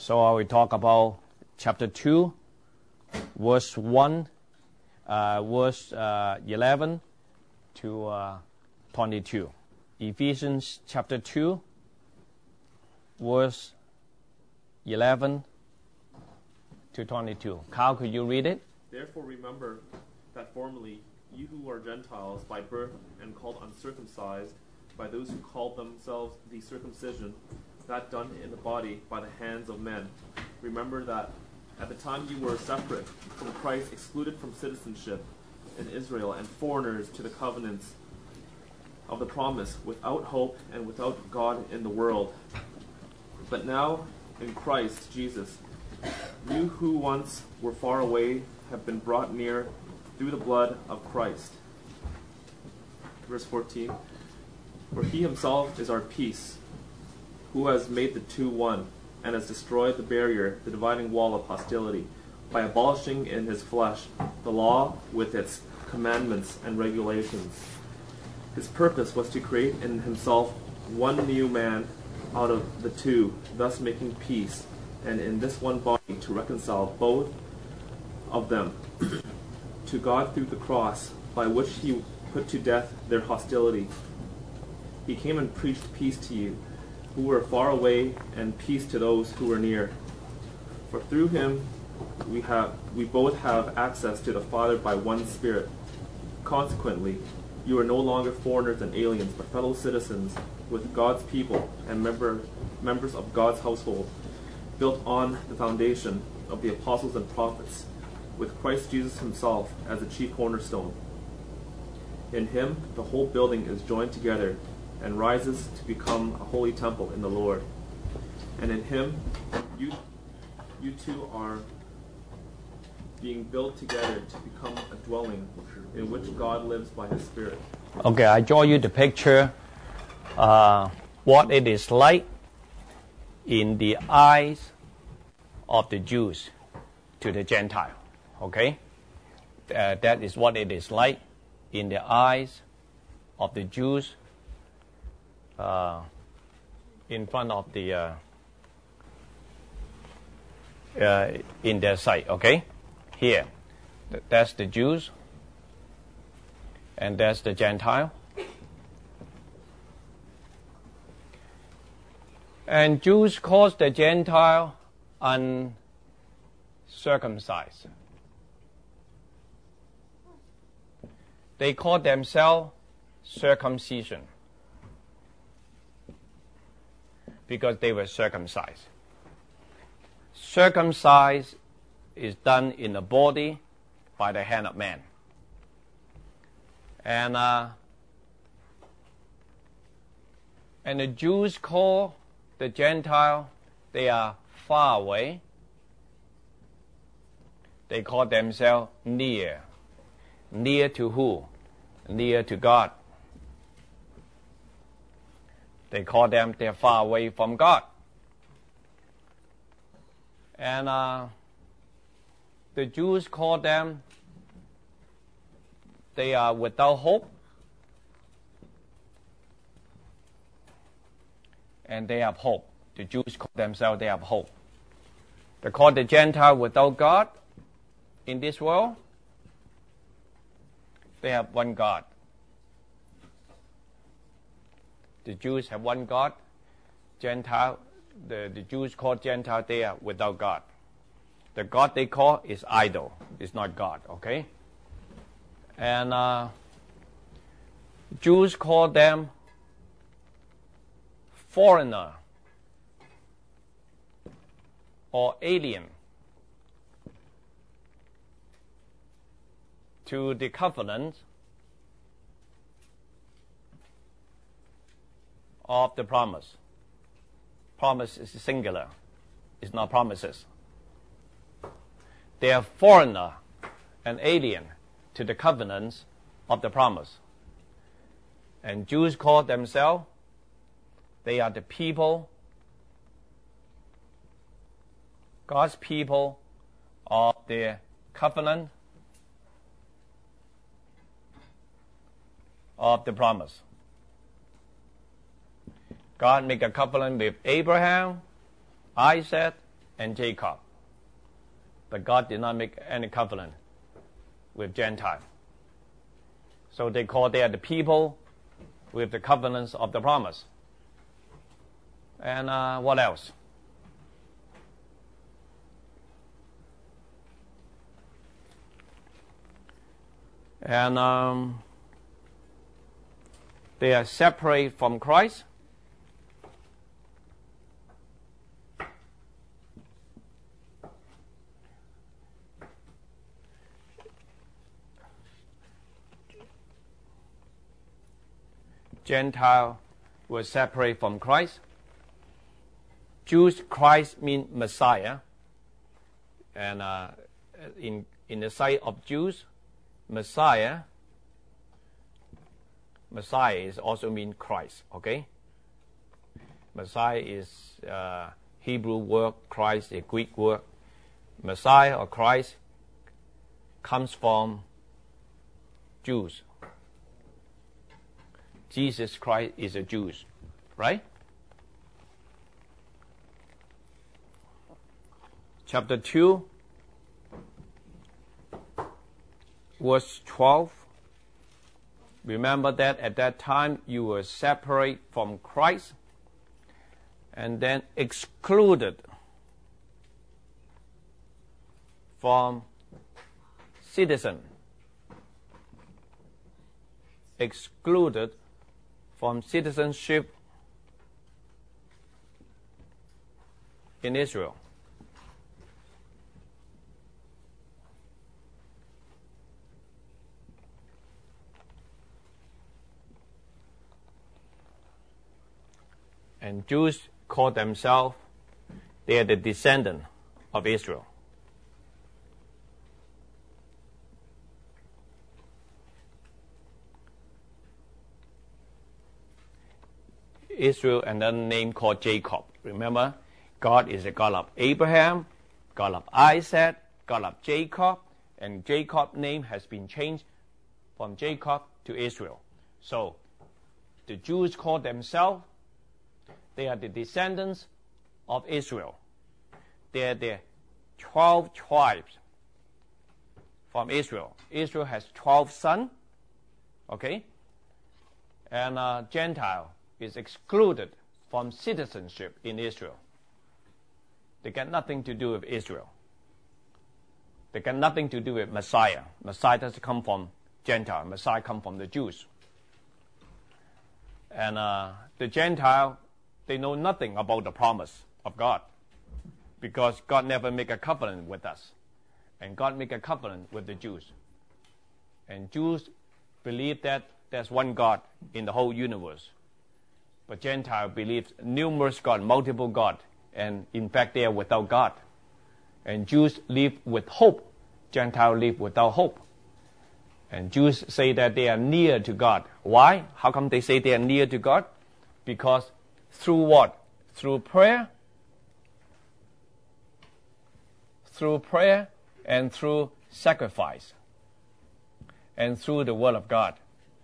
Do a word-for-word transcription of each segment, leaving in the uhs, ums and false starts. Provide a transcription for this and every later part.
So I will talk about chapter two, verse one, uh, verse uh, eleven to uh, twenty-two. Ephesians chapter two, verse eleven to twenty-two. Carl, could you read it? Therefore remember that formerly you who are Gentiles by birth and called uncircumcised by those who called themselves the circumcision, that done in the body by the hands of men. Remember that at the time you were separate from Christ, excluded from citizenship in Israel, and foreigners to the covenants of the promise, without hope and without God in the world. But now in Christ Jesus, you who once were far away have been brought near through the blood of Christ. Verse fourteen, for he himself is our peace, who has made the two one, and has destroyed the barrier, the dividing wall of hostility, by abolishing in his flesh the law with its commandments and regulations. His purpose was to create in himself one new man out of the two, thus making peace, and in this one body to reconcile both of them to God through the cross, by which he put to death their hostility. He came and preached peace to you who were far away, and peace to those who were near. For through him we have we both have access to the Father by one Spirit. Consequently, you are no longer foreigners and aliens, but fellow citizens with God's people and member, members of God's household, built on the foundation of the apostles and prophets, with Christ Jesus himself as the chief cornerstone. In him the whole building is joined together and rises to become a holy temple in the Lord. And in him you you two are being built together to become a dwelling in which God lives by his Spirit. Okay, I draw you the picture uh, what it is like in the eyes of the Jews to the Gentile. Okay, uh, that is what it is like in the eyes of the Jews uh, in front of the uh, uh, in their sight. Okay, here Th- that's the Jews, and that's the Gentile. And Jews call the Gentile uncircumcised. They call themselves circumcision because they were circumcised. Circumcised is done in the body by the hand of man. And uh, and the Jews call the Gentile, they are far away. They call themselves near. Near to who? Near to God. They call them, they're far away from God. And uh, the Jews call them, they are without hope. And they have hope. The Jews call themselves, they have hope. They call the Gentile without God in this world. They have one God. The Jews have one God. Gentile, the, the Jews call Gentile, they are without God. The God they call is idol. It's not God, okay? And uh, Jews call them foreigner or alien to the covenant of the promise. Promise is singular. It's not promises. They are foreigner and alien to the covenants of the promise. And Jews call themselves, they are the people, God's people of the covenant of the promise. God made a covenant with Abraham, Isaac, and Jacob. But God did not make any covenant with Gentiles. So they call they are the people with the covenants of the promise. And uh, what else? And um, they are separate from Christ. Gentile was separate from Christ. Jews, Christ means Messiah. And uh, in, in the sight of Jews, Messiah, Messiah is also mean Christ, okay? Messiah is uh, Hebrew word, Christ is Greek word. Messiah or Christ comes from Jews. Jesus Christ is a Jew, right? Chapter two, verse twelve. Remember that at that time you were separate from Christ and then excluded from citizen. Excluded from citizenship in Israel. And Jews call themselves, they are the descendant of Israel. Israel, another name called Jacob. Remember, God is the God of Abraham, God of Isaac, God of Jacob, and Jacob's name has been changed from Jacob to Israel. So, the Jews call themselves, they are the descendants of Israel. They are the twelve tribes from Israel. Israel has twelve sons, okay? And uh, Gentile is excluded from citizenship in Israel. They got nothing to do with Israel. They got nothing to do with Messiah. Messiah doesn't come from Gentile. Messiah comes from the Jews. And uh, the Gentile, they know nothing about the promise of God because God never make a covenant with us. And God make a covenant with the Jews. And Jews believe that there's one God in the whole universe. But Gentile believes numerous God, multiple God, and in fact they are without God. And Jews live with hope. Gentile live without hope. And Jews say that they are near to God. Why? How come they say they are near to God? Because through what? Through prayer. Through prayer and through sacrifice. And through the word of God.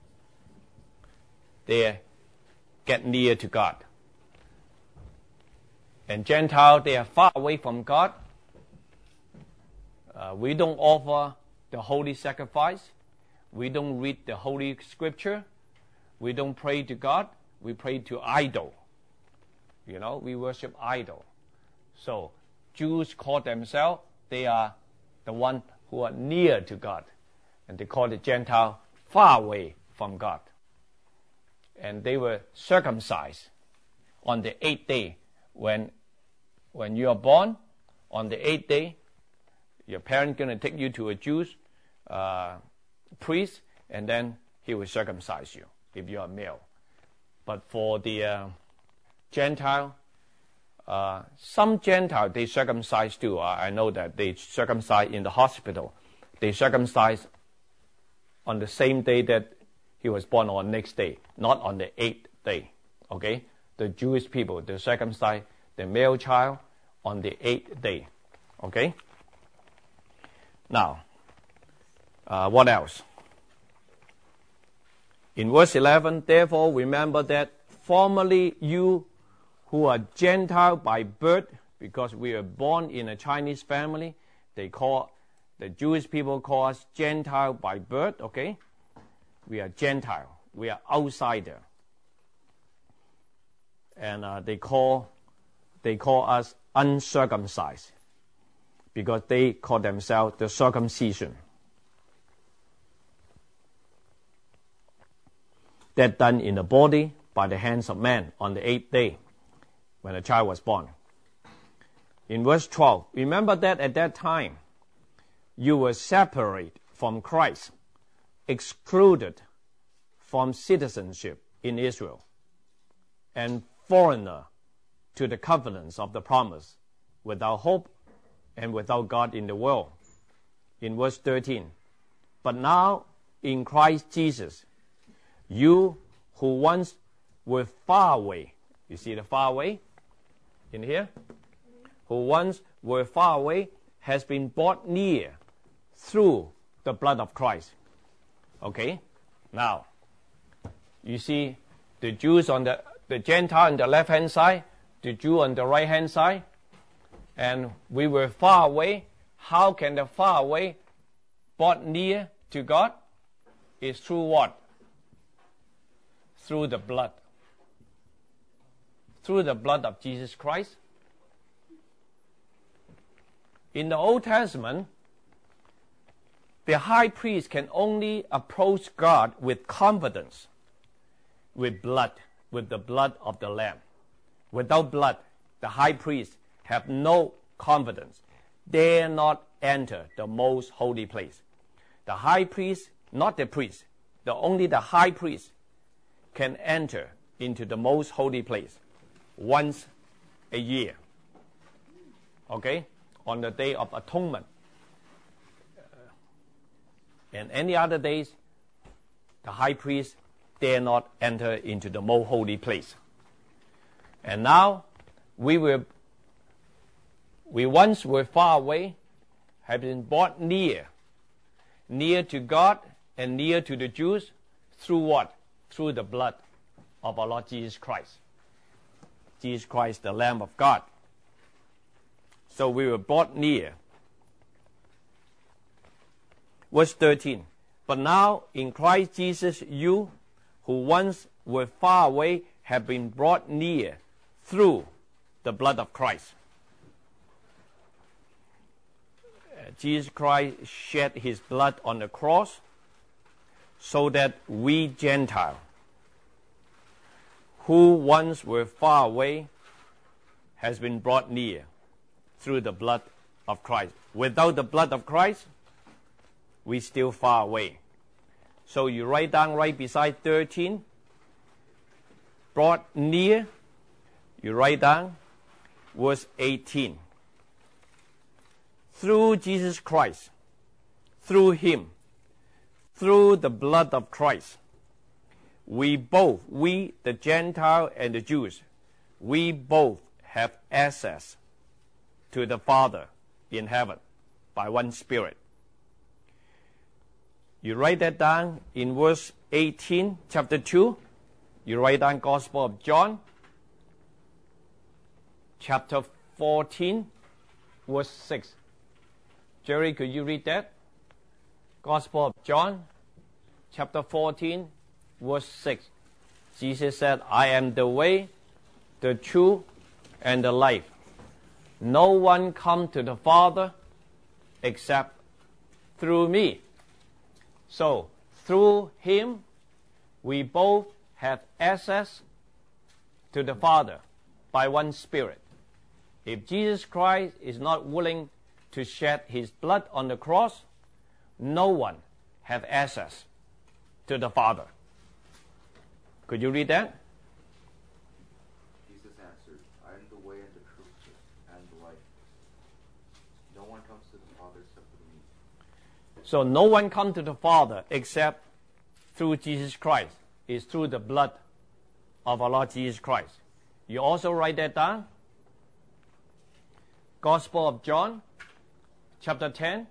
They get near to God. And Gentile, they are far away from God. Uh, we don't offer the holy sacrifice. We don't read the holy scripture. We don't pray to God. We pray to idol. You know, we worship idol. So Jews call themselves, they are the one who are near to God. And they call the Gentile far away from God. And they were circumcised on the eighth day. When, when you are born, on the eighth day, your parents going to take you to a Jewish uh, priest, and then he will circumcise you if you are male. But for the uh, Gentile, uh, some Gentile, they circumcise too. I know that they circumcise in the hospital. They circumcise on the same day that he was born, on the next day, not on the eighth day. Okay? The Jewish people, they circumcise the male child on the eighth day. Okay? Now, uh, what else? In verse eleven, therefore remember that formerly you who are Gentile by birth because we are born in a Chinese family. They call, the Jewish people call us Gentile by birth, okay? We are Gentile. We are outsider. And uh, they call they call us uncircumcised because they call themselves the circumcision. That done in the body by the hands of man on the eighth day when a child was born. In verse twelve, remember that at that time you were separated from Christ, excluded from citizenship in Israel, and foreigner to the covenants of the promise, without hope and without God in the world. In verse thirteen, but now in Christ Jesus, you who once were far away, you see the far away in here? Who once were far away has been brought near through the blood of Christ. Okay? Now, you see the Jews on the, the Gentile on the left-hand side, the Jew on the right-hand side, and we were far away. How can the far away brought near to God? Is through what? Through the blood. Through the blood of Jesus Christ. In the Old Testament, the high priest can only approach God with confidence, with blood, with the blood of the Lamb. Without blood, the high priest have no confidence, dare not enter the most holy place. The high priest, not the priest, the only the high priest can enter into the most holy place once a year. Okay? On the Day of Atonement. And any other days, the high priest dare not enter into the most holy place. And now, we were, we once were far away, have been brought near, near to God and near to the Jews, through what? Through the blood of our Lord Jesus Christ. Jesus Christ, the Lamb of God. So we were brought near. Verse thirteen, but now in Christ Jesus, you who once were far away have been brought near through the blood of Christ. Uh, Jesus Christ shed his blood on the cross so that we Gentiles, who once were far away, has been brought near through the blood of Christ. Without the blood of Christ, we still far away. So you write down right beside thirteen, brought near, you write down verse eighteen. Through Jesus Christ, through him, through the blood of Christ, we both, we the Gentile and the Jews, we both have access to the Father in heaven by one Spirit. You write that down in verse eighteen, chapter two. You write down Gospel of John, chapter fourteen, verse six. Jerry, could you read that? Gospel of John, chapter fourteen, verse six. Jesus said, I am the way, the truth, and the life. No one come to the Father except through me. So, through him, we both have access to the Father by one Spirit. If Jesus Christ is not willing to shed his blood on the cross, no one have access to the Father. Could you read that? Jesus answered, I am the way and the truth and the life. No one comes to the Father except through me. So no one comes to the Father except through Jesus Christ. It's through the blood of our Lord Jesus Christ. You also write that down. Gospel of John, chapter ten.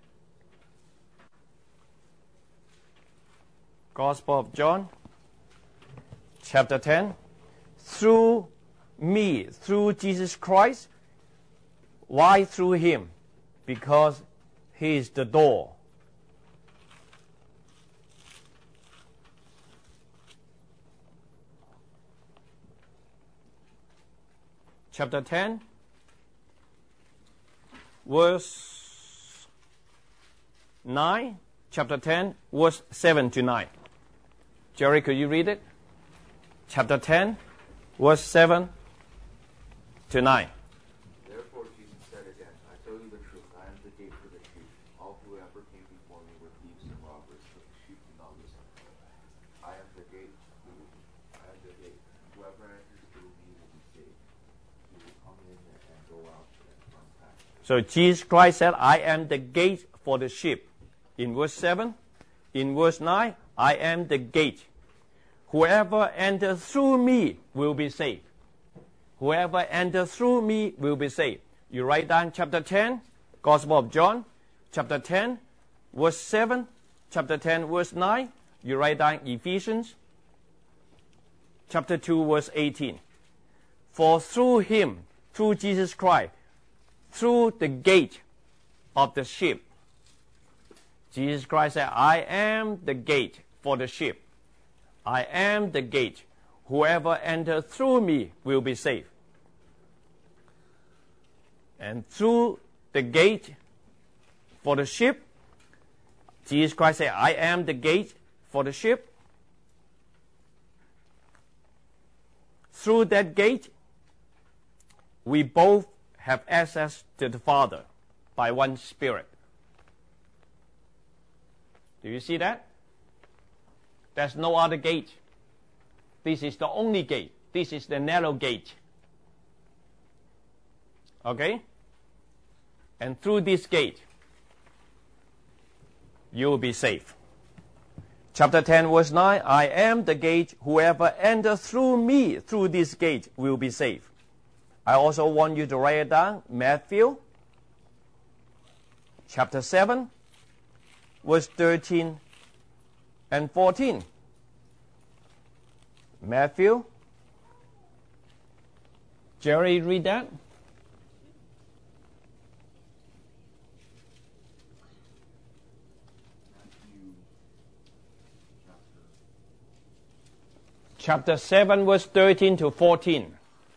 Gospel of John, chapter ten. Through me, through Jesus Christ, Why through him? Because he is the door. Chapter ten, verse nine. Chapter ten, verse seven to nine. Jerry, could you read it? Chapter ten, verse seven to nine. Therefore Jesus said again, I tell you the truth, I am the gate for the sheep. All who ever came before me were thieves and robbers, but the sheep did not listen. I am the gate. I am the gate. Whoever enters through me will be saved. He will come in and go out and run past. So Jesus Christ said, I am the gate for the sheep. In verse seven, in verse nine, I am the gate. Whoever enters through me will be saved. Whoever enters through me will be saved. You write down chapter ten, Gospel of John, chapter ten, verse seven, chapter ten, verse nine. You write down Ephesians, chapter two, verse eighteen. For through him, through Jesus Christ, through the gate of the sheep, Jesus Christ said, I am the gate for the sheep. I am the gate. Whoever enters through me will be saved. And through the gate for the sheep, Jesus Christ said, I am the gate for the sheep. Through that gate, we both have access to the Father by one Spirit. Do you see that? There's no other gate. This is the only gate. This is the narrow gate. Okay? And through this gate, you will be saved. Chapter ten, verse nine, I am the gate. Whoever enters through me, through this gate, will be saved. I also want you to write it down. Matthew, chapter seven, verse thirteen and fourteen. Matthew. Jerry, read that. Chapter seven, verse thirteen to fourteen.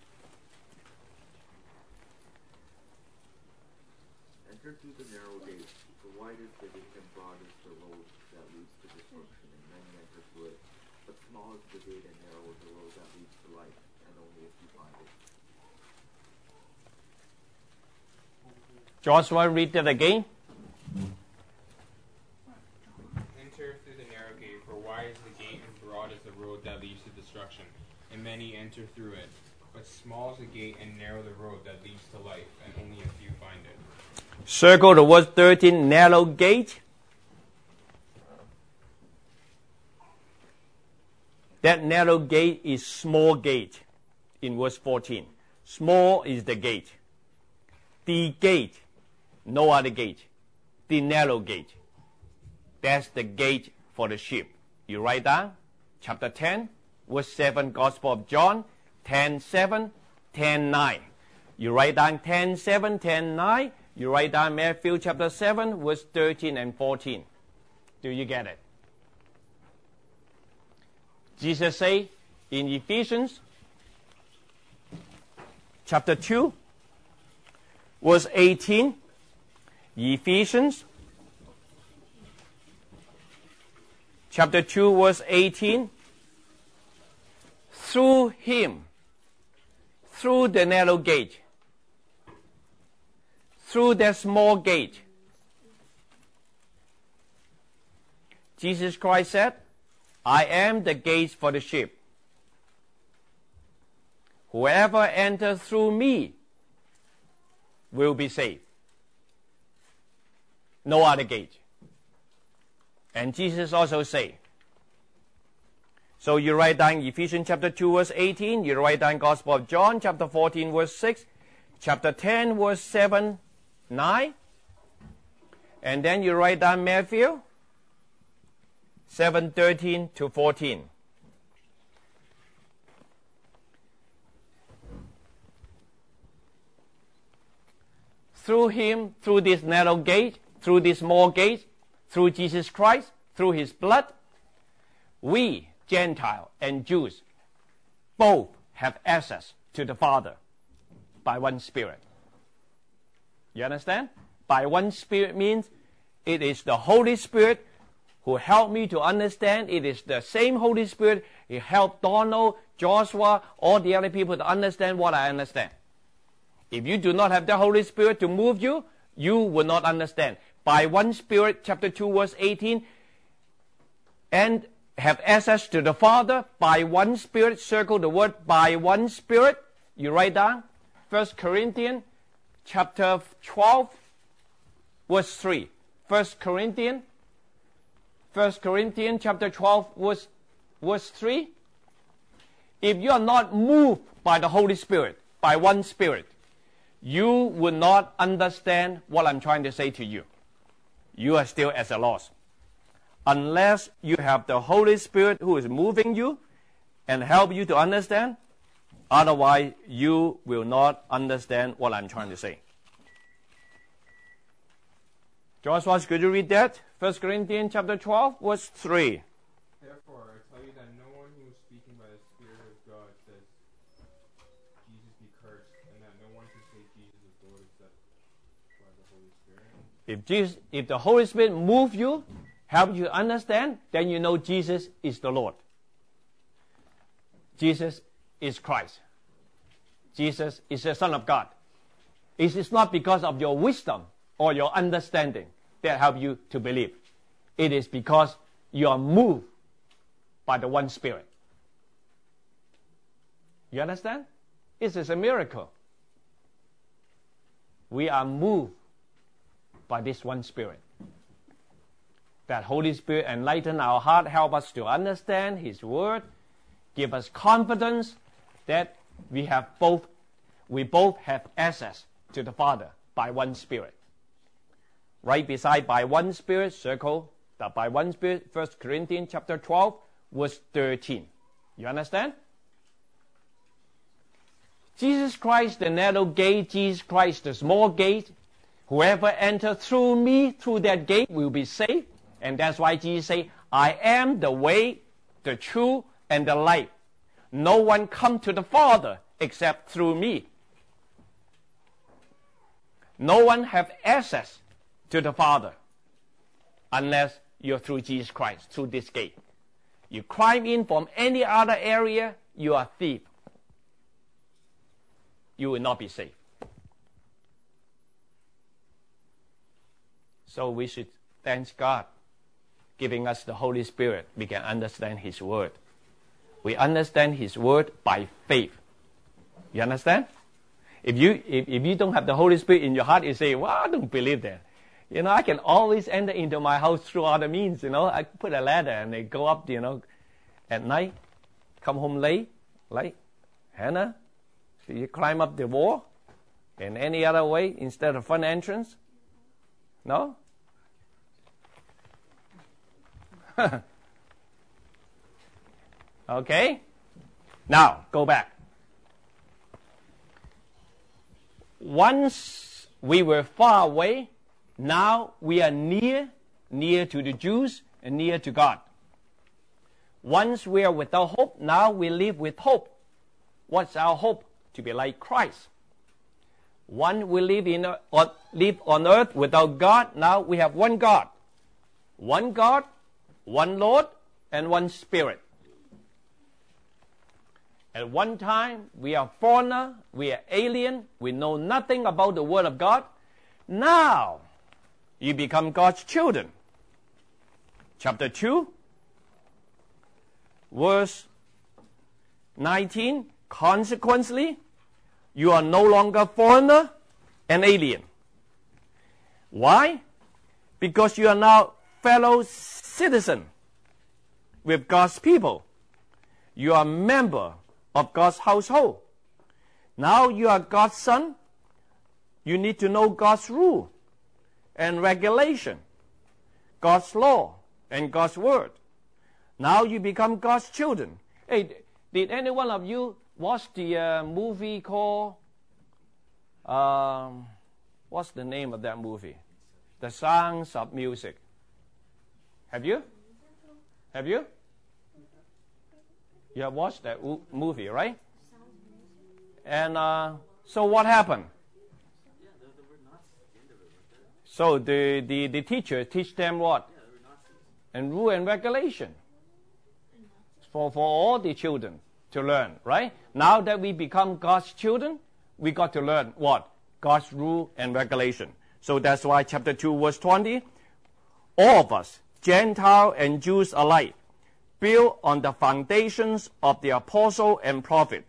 Enter through the narrow gate, for wide is the gate and broad is the road that leads to destruction, and many enter through it. But small is the gate and narrow is the road that leads to life, and only a few find it. Joshua, read that again. Enter through the narrow gate, for wide is the gate and broad is the road that leads to destruction, and many enter through it. But small is the gate and narrow the road that leads to life, and only a few find it. Circle the word thirteen, narrow gate. That narrow gate is small gate in verse fourteen. Small is the gate. The gate, no other gate. The narrow gate. That's the gate for the sheep. You write down chapter ten, verse seven, Gospel of John, ten seven, ten nine. You write down ten seven, ten nine. You write down Matthew chapter seven, verse thirteen and fourteen. Do you get it? Jesus say in Ephesians chapter two, verse eighteen, Ephesians chapter two, verse eighteen, through him, through the narrow gate, through that small gate, Jesus Christ said, I am the gate for the sheep. Whoever enters through me will be saved. No other gate. And Jesus also say, so you write down Ephesians chapter two, verse eighteen, you write down Gospel of John chapter fourteen, verse six, chapter ten, verse seven, nine, and then you write down Matthew seven, thirteen to fourteen. through him, through this narrow gate, through this small gate, through Jesus Christ, through his blood, we, Gentile and Jews, both have access to the Father by one Spirit. You understand? By one Spirit means it is the Holy Spirit who helped me to understand. It is the same Holy Spirit who helped Donald, Joshua, all the other people to understand what I understand. If you do not have the Holy Spirit to move you, you will not understand. By one Spirit, chapter two, verse eighteen, and have access to the Father by one Spirit. Circle the word by one Spirit. You write down First Corinthians chapter twelve, verse three. First Corinthians, First Corinthians chapter twelve, verse, verse three. If you are not moved by the Holy Spirit, by one Spirit, you will not understand what I'm trying to say to you. You are still at a loss. Unless you have the Holy Spirit who is moving you and help you to understand, otherwise you will not understand what I'm trying to say. Joshua, could you read that? First Corinthians chapter twelve, verse three. Therefore, I tell you that no one who is speaking by the Spirit of God says, Jesus be cursed, and that no one can say Jesus is Lord except by the Holy Spirit. If Jesus, if the Holy Spirit move you, help you understand, then you know Jesus is the Lord. Jesus is Christ. Jesus is the Son of God. It is not because of your wisdom or your understanding that help you to believe. It is because you are moved by the one Spirit. You understand? It is a miracle. We are moved by this one Spirit. That Holy Spirit enlighten our heart, help us to understand His Word, give us confidence that we have both, we both have access to the Father by one Spirit. Right beside by one Spirit, circle that by one Spirit, First Corinthians chapter twelve, verse thirteen. You understand? Jesus Christ, the narrow gate, Jesus Christ, the small gate. Whoever enters through me, through that gate, will be saved. And that's why Jesus said, I am the way, the truth, and the life. No one comes to the Father except through me. No one have access to the Father unless you're through Jesus Christ, through this gate. You climb in from any other area, you are a thief. You will not be saved. So we should thank God giving us the Holy Spirit. We can understand His Word. We understand His Word by faith. You understand? If you if, if you don't have the Holy Spirit in your heart, you say, well, I don't believe that. You know, I can always enter into my house through other means. You know, I put a ladder and they go up, you know, at night, come home late, like Hannah. So you climb up the wall in any other way instead of front entrance. No? Okay? Now, go back. Once we were far away, now we are near, near to the Jews and near to God. Once we are without hope, now we live with hope. What's our hope? To be like Christ. One we live in on, live on earth without God, now we have one God. One God, one Lord, and one Spirit. At one time, we are foreigner, we are alien, we know nothing about the Word of God. Now, you become God's children. Chapter two, verse nineteen, consequently, you are no longer foreigner and alien. Why? Because you are now fellow citizen with God's people. You are a member of God's household. Now you are God's son. You need to know God's rule and regulation, God's law and God's word. Now you become God's children. Hey, did any one of you watch the uh, movie called, um, What's the name of that movie? The Sounds of Music. Have you? Have you? You have watched that w- movie, right? And uh, so what happened? So the, the, the teacher teach them what? And rule and regulation. For, for all the children to learn, right? Now that we become God's children, we got to learn what? God's rule and regulation. So that's why chapter two, verse twenty, all of us, Gentile and Jews alike, built on the foundations of the apostle and prophet.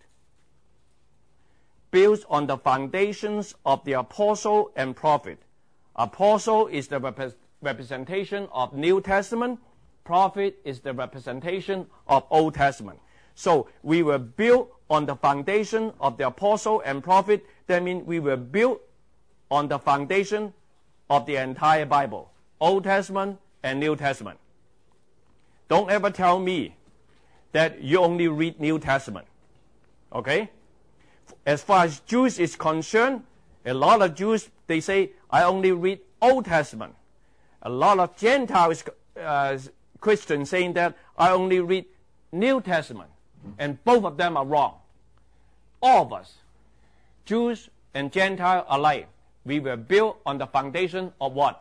Built on the foundations of the apostle and prophet. Apostle is the rep- representation of New Testament. Prophet is the representation of Old Testament. So we were built on the foundation of the apostle and prophet. That means we were built on the foundation of the entire Bible, Old Testament and New Testament. Don't ever tell me that you only read New Testament. Okay? As far as Jews is concerned, a lot of Jews, they say, I only read Old Testament. A lot of Gentiles, uh, Christians saying that I only read New Testament. And both of them are wrong. All of us, Jews and Gentiles alike, we were built on the foundation of what?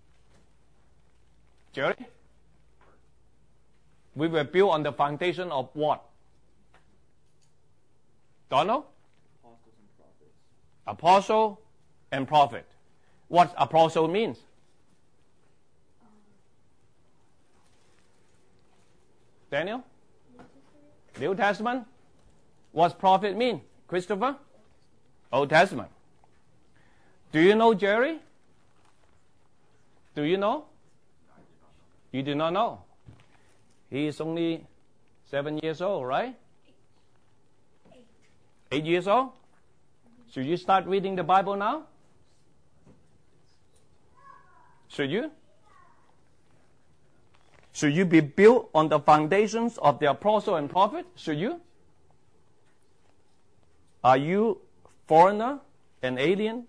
Jerry? We were built on the foundation of what? Donald? Apostles and prophets. Apostle and prophet. What apostle means? Daniel? New Testament? What's prophet mean? Christopher? Old Testament. Do you know Jerry? Do you know? You do not know. He is only seven years old, right? Eight. Eight years old? Should you start reading the Bible now? Should you? Should you be built on the foundations of the apostle and prophet? Should you? Are you foreigner and alien?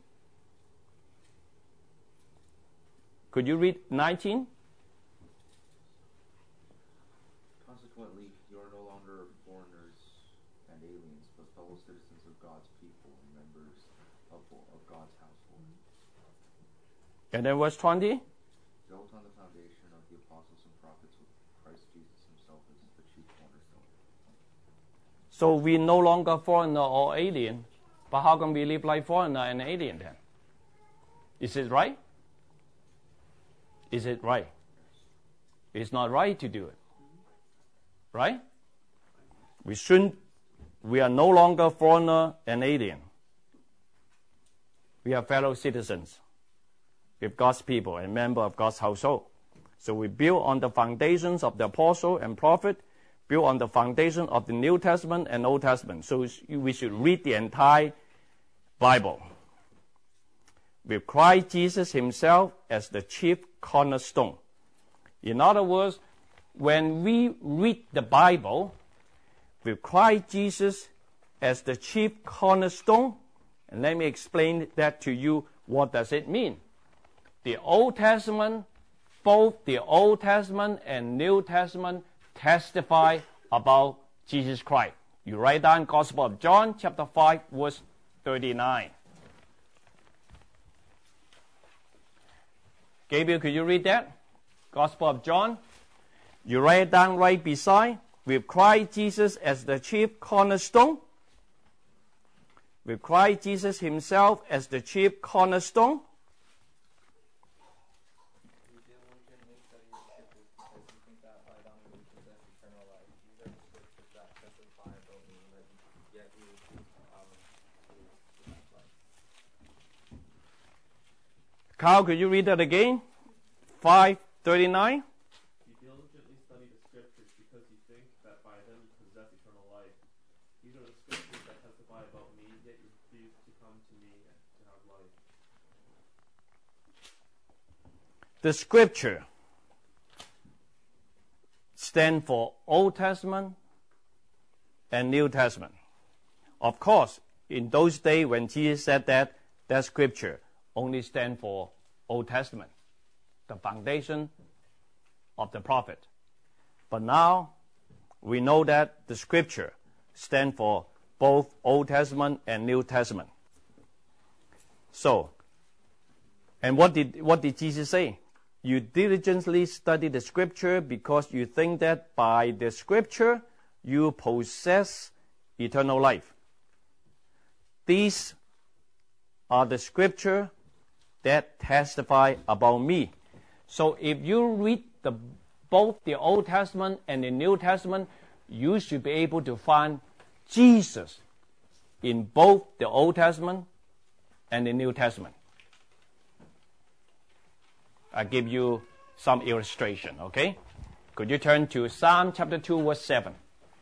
Could you read nineteen? Consequently, you are no longer foreigners and aliens, but fellow citizens of God's people and members of, of God's household. And then verse twenty? Built on the foundation of the apostles and prophets with Christ Jesus himself as the chief cornerstone. So we no longer foreigner or alien, but how can we live like foreigner and alien then? Is it right? Is it right? It's not right to do it. Right? We shouldn't, we are no longer foreigner and alien. We are fellow citizens with God's people and member of God's household. So we build on the foundations of the apostle and prophet, build on the foundation of the New Testament and Old Testament. So we should read the entire Bible. With Christ Jesus himself as the chief cornerstone. In other words, when we read the Bible with Christ Jesus as the chief cornerstone, and let me explain that to you, what does it mean? The Old Testament, both the Old Testament and New Testament testify about Jesus Christ. You write down Gospel of John, chapter five, verse thirty-nine. Gabriel, could you read that? Gospel of John. You write it down right beside. With Christ Jesus as the chief cornerstone. With Christ Jesus himself as the chief cornerstone. Carl, could you read that again? five thirty-nine. You diligently study the scriptures because you think that by them you possess eternal life. These are the scriptures that testify about me, yet you refuse to come to me to have life. The scripture stand for Old Testament and New Testament. Of course, in those days when Jesus said that, that scripture, only stand for Old Testament, the foundation of the prophet. But now we know that the Scripture stand for both Old Testament and New Testament. So, and what did what did Jesus say? You diligently study the Scripture because you think that by the Scripture you possess eternal life. These are the Scripture that testify about me. So if you read the, both the Old Testament and the New Testament, you should be able to find Jesus in both the Old Testament and the New Testament. I give you some illustration, okay? Could you turn to Psalm chapter two, verse seven?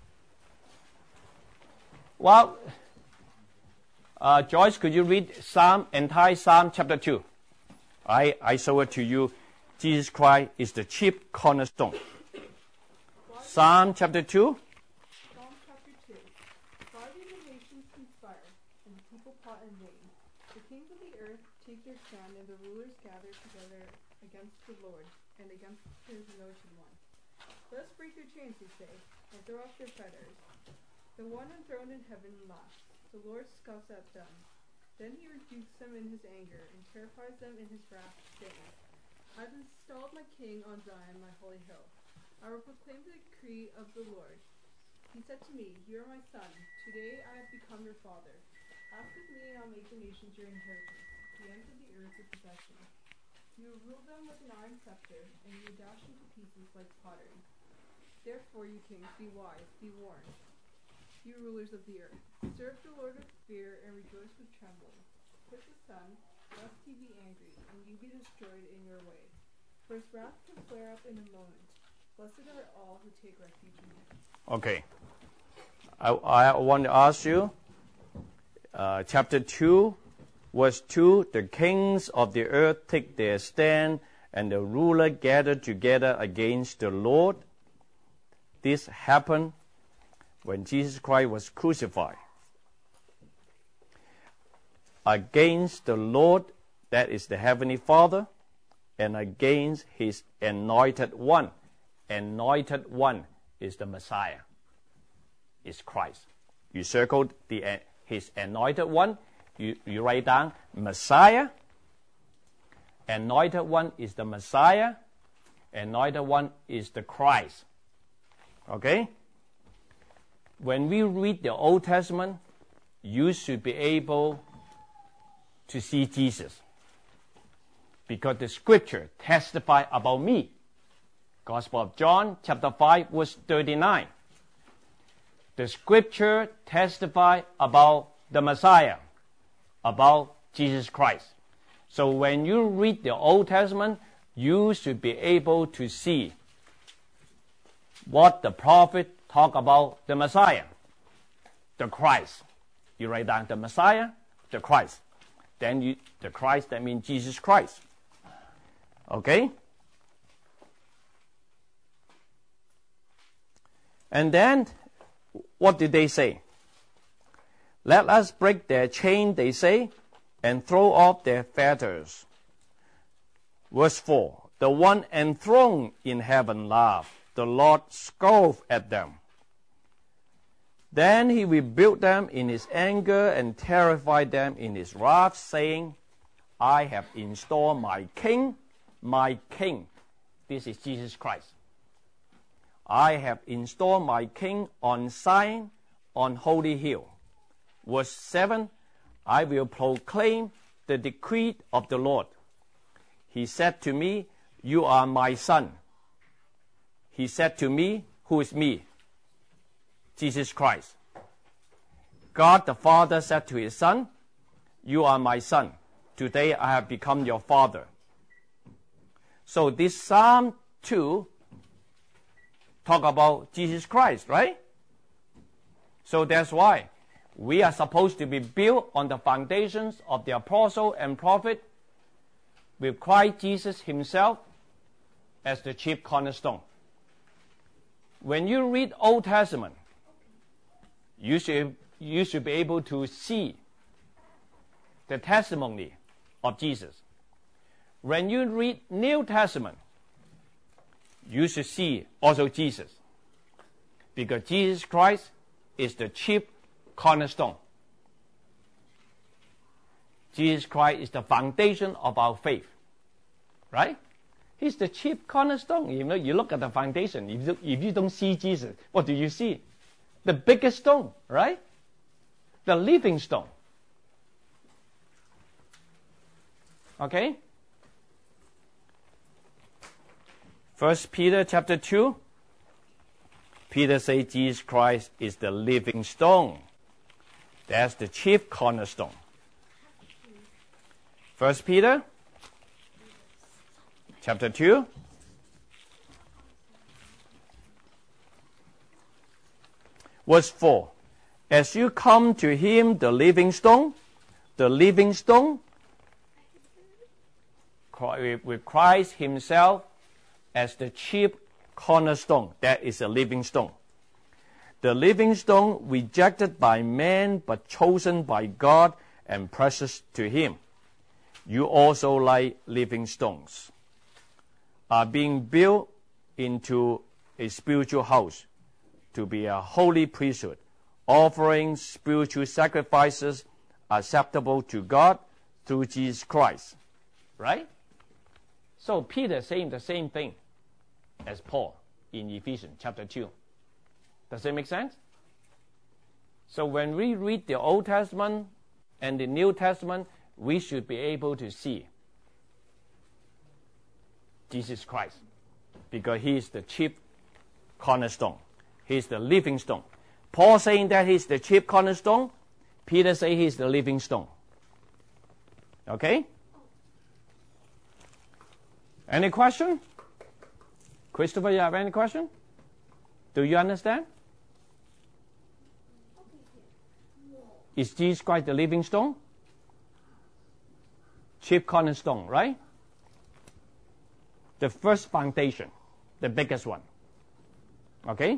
Well, uh, Joyce, could you read Psalm, entire Psalm chapter two? I, I show it to you. Jesus Christ is the chief cornerstone. Why Psalm chapter two. Psalm chapter two. Why do the nations conspire, and the people plot in vain? The kings of the earth take their stand, and the rulers gather together against the Lord, and against his anointed one. Let us break their chains, they say, and throw off their fetters. The one enthroned in heaven laughs. The Lord scoffs at them. Then he rebukes them in his anger, and terrifies them in his wrath, saying, I have installed my king on Zion, my holy hill. I will proclaim the decree of the Lord. He said to me, You are my son. Today I have become your father. Ask of me, and I'll make the nations your inheritance, the ends of the earth your possession. You will rule them with an iron scepter, and you will dash them to pieces like pottery. Therefore, you kings, be wise, be warned. You rulers of the earth, serve the Lord with fear and rejoice with trembling. Put the sun, lest he be angry, and you be destroyed in your way. For his wrath can flare up in a moment. Blessed are all who take refuge in him. Okay. I, I want to ask you, uh, chapter two, verse two, the kings of the earth take their stand, and the ruler gather together against the Lord. This happened when Jesus Christ was crucified. Against the Lord, that is the Heavenly Father, and against his anointed one. Anointed one is the Messiah, is Christ. You circled the, uh, his anointed one. You, you write down Messiah. Anointed one is the Messiah. Anointed one is the Christ. Okay? When we read the Old Testament, you should be able to see Jesus, because the Scripture testify about me. Gospel of John, chapter five, verse thirty-nine. The Scripture testify about the Messiah, about Jesus Christ. So when you read the Old Testament, you should be able to see what the prophet talk about the Messiah, the Christ. You write down the Messiah, the Christ. Then you, the Christ, that means Jesus Christ. Okay? And then, what did they say? Let us break their chain, they say, and throw off their fetters. Verse four, the one enthroned in heaven laughed. The Lord scoffed at them. Then he rebuked them in his anger and terrified them in his wrath, saying, I have installed my king, my king. This is Jesus Christ. I have installed my king on Zion, on holy hill. Verse seven, I will proclaim the decree of the Lord. He said to me, You are my son. He said to me, who is me? Jesus Christ. God the Father said to his son, You are my son. Today I have become your father. So this Psalm two talk about Jesus Christ, right? So that's why we are supposed to be built on the foundations of the apostle and prophet, with Christ Jesus himself as the chief cornerstone. When you read Old Testament, you should, you should be able to see the testimony of Jesus. When you read New Testament, you should see also Jesus, because Jesus Christ is the chief cornerstone. Jesus Christ is the foundation of our faith, right? He's the chief cornerstone. You know, you look at the foundation. If you, if you don't see Jesus, what do you see? The biggest stone, right? The living stone. Okay? First Peter chapter two. Peter says Jesus Christ is the living stone. That's the chief cornerstone. First Peter chapter two. Verse four. As you come to him, the living stone, the living stone, with Christ himself as the chief cornerstone. That is a living stone. The living stone rejected by man but chosen by God and precious to him. You also, like living stones, are being built into a spiritual house to be a holy priesthood, offering spiritual sacrifices acceptable to God through Jesus Christ. Right? So Peter saying the same thing as Paul in Ephesians chapter two. Does it make sense? So when we read the Old Testament and the New Testament, we should be able to see Jesus Christ, because he is the chief cornerstone. He is the living stone. Paul saying that he is the chief cornerstone. Peter say he is the living stone. Okay? Any question? Christopher, you have any question? Do you understand? Is Jesus Christ the living stone? Chief cornerstone, right? The first foundation, the biggest one. Okay?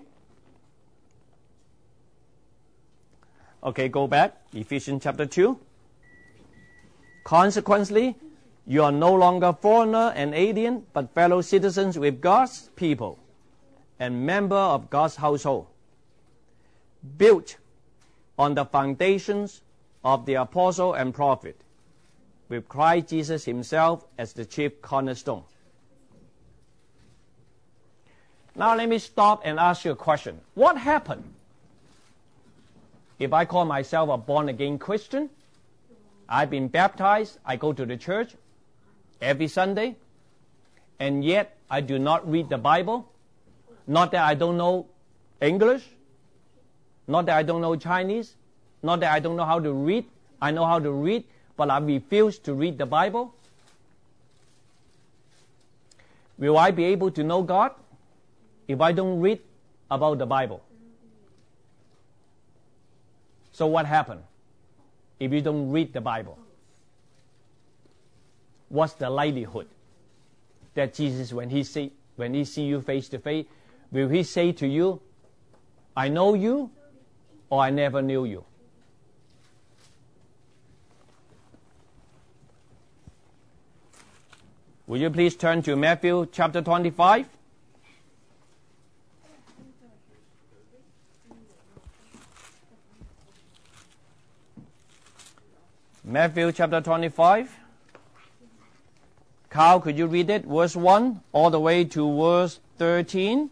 Okay, go back. Ephesians chapter two. Consequently, you are no longer foreigner and alien, but fellow citizens with God's people and member of God's household, built on the foundations of the apostle and prophet, with Christ Jesus himself as the chief cornerstone. Now let me stop and ask you a question. What happened if I call myself a born-again Christian? I've been baptized, I go to the church every Sunday, and yet I do not read the Bible. Not that I don't know English, not that I don't know Chinese, not that I don't know how to read. I know how to read, but I refuse to read the Bible. Will I be able to know God if I don't read about the Bible? So what happened if you don't read the Bible? What's the likelihood that Jesus, when he see when he see you face to face, will he say to you, I know you, or I never knew you? Will you please turn to Matthew chapter twenty-five? Matthew chapter twenty-five. Carl, could you read it? Verse one all the way to verse thirteen.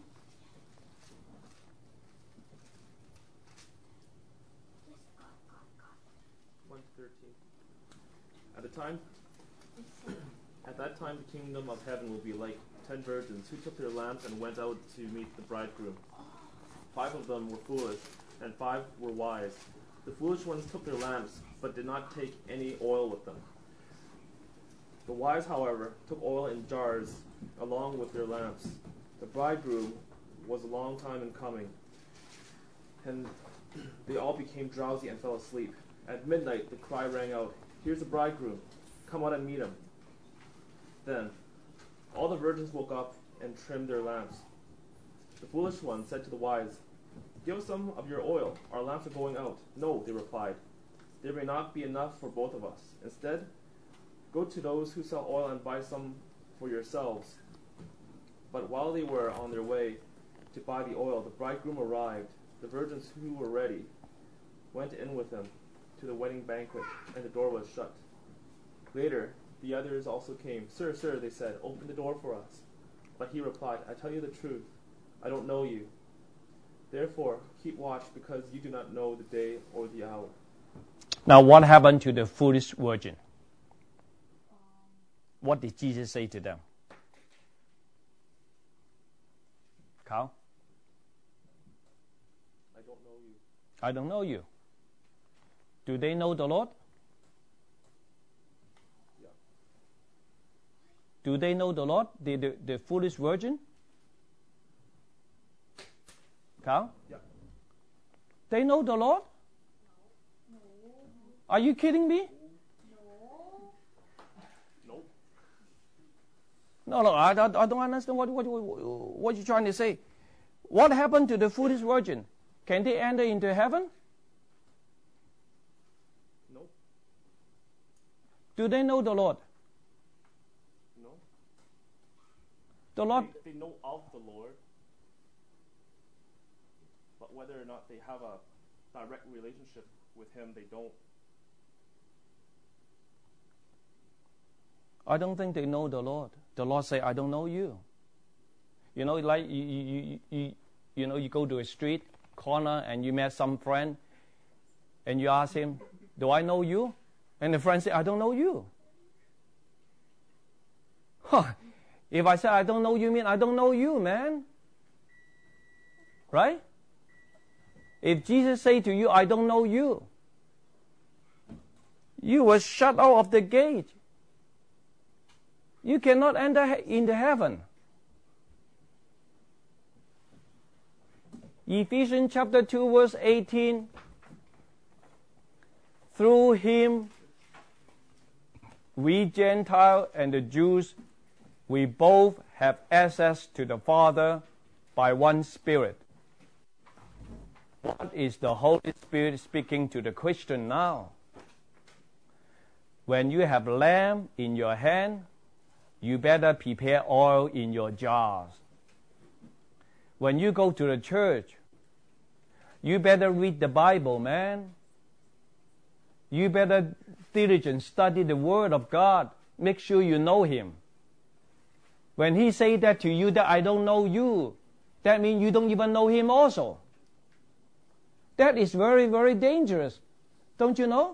one to thirteen. At the time, at that time the kingdom of heaven will be like ten virgins who took their lamps and went out to meet the bridegroom. Five of them were foolish, and five were wise. The foolish ones took their lamps, but did not take any oil with them. The wise, however, took oil in jars along with their lamps. The bridegroom was a long time in coming, and they all became drowsy and fell asleep. At midnight the cry rang out, "Here's the bridegroom, come out and meet him." Then all the virgins woke up and trimmed their lamps. The foolish one said to the wise, "Give us some of your oil, our lamps are going out." "No," they replied, "there may not be enough for both of us. Instead, Go to those who sell oil and buy some for yourselves. But while they were on their way to buy the oil, the bridegroom arrived. The virgins who were ready went in with him to the wedding banquet, and the door was shut. Later, the others also came. Sir, sir, they said, open the door for us. But he replied, I tell you the truth, I don't know you. Therefore, keep watch, because you do not know the day or the hour. Now, what happened to the foolish virgin? What did Jesus say to them? Carl? I don't know you. I don't know you. Do they know the Lord? Yeah. Do they know the Lord, the, the, the foolish virgin? Carl? Yeah. They know the Lord? No. Are you kidding me? No. Nope. No, no, I, I, I don't understand what, what, what, what you're trying to say. What happened to the foolish virgin? Can they enter into heaven? Nope. Do they know the Lord? No. The Lord, They, they know of the Lord, but whether or not they have a direct relationship with him, they don't. I don't think they know the Lord. The Lord say, I don't know you. You know, like you, you, you, you, you know, you go to a street corner and you met some friend, and you ask him, do I know you? And the friend say, I don't know you. Huh. If I say I don't know you, mean I don't know you, man. Right? If Jesus say to you, I don't know you, you were shut out of the gate. You cannot enter into heaven. Ephesians chapter two, verse eighteen. Through him, we Gentiles and the Jews, we both have access to the Father by one Spirit. What is the Holy Spirit speaking to the Christian now? When you have lamb in your hand, you better prepare oil in your jars. When you go to the church, you better read the Bible, man. You better diligently study the Word of God. Make sure you know Him. When He say that to you, that I don't know you, that means you don't even know Him also. That is very, very dangerous. Don't you know?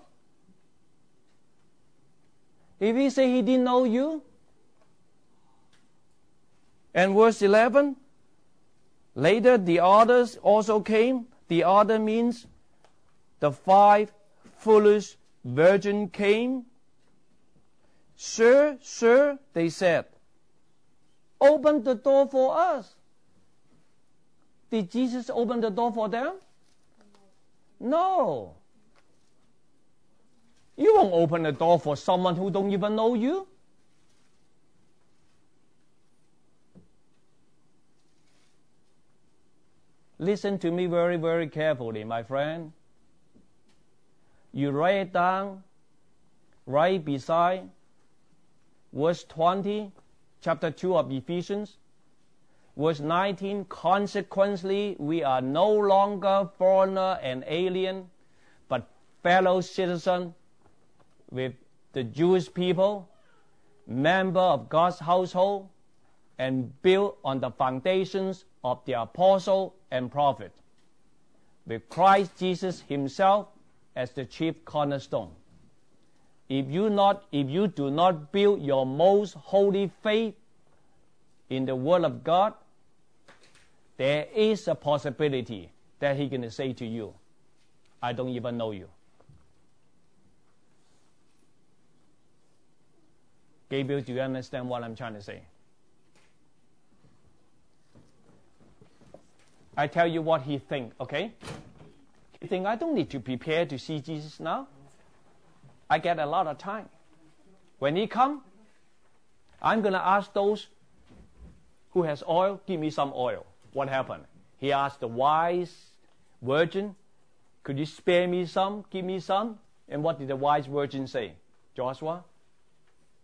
If He say He didn't know you, and verse eleven, later the others also came. The other means the five foolish virgins came. Sir, sir, they said, open the door for us. Did Jesus open the door for them? No. You won't open the door for someone who don't even know you. Listen to me very, very carefully, my friend. You write it down right beside verse twenty, chapter two of Ephesians. Verse nineteen, consequently, we are no longer foreigner and alien, but fellow citizen with the Jewish people, member of God's household, and built on the foundations of the apostle and prophet, with Christ Jesus himself as the chief cornerstone. If you not, if you do not build your most holy faith in the Word of God, there is a possibility that He's going to say to you, I don't even know you. Gabriel, do you understand what I'm trying to say? I tell you what he think, okay? He think I don't need to prepare to see Jesus now. I get a lot of time. When he come, I'm going to ask those who has oil, give me some oil. What happened? He asked the wise virgin, could you spare me some, give me some? And what did the wise virgin say? Joshua,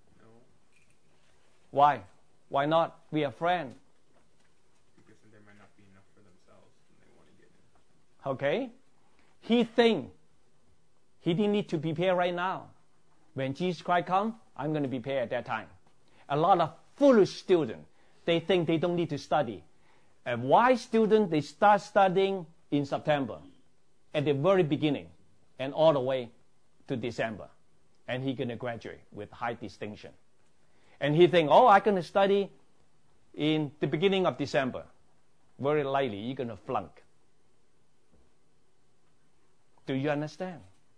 Why? Why not? We are friends. Because there might not be enough for themselves and they want to get in. Okay? He think he didn't need to prepare right now. When Jesus Christ comes, I'm going to prepare at that time. A lot of foolish students, they think they don't need to study. A wise student, they start studying in September, at the very beginning, and all the way to December. And he's going to graduate with high distinction. And he think, oh, I'm going to study in the beginning of December. Very likely, you're going to flunk. Do you understand?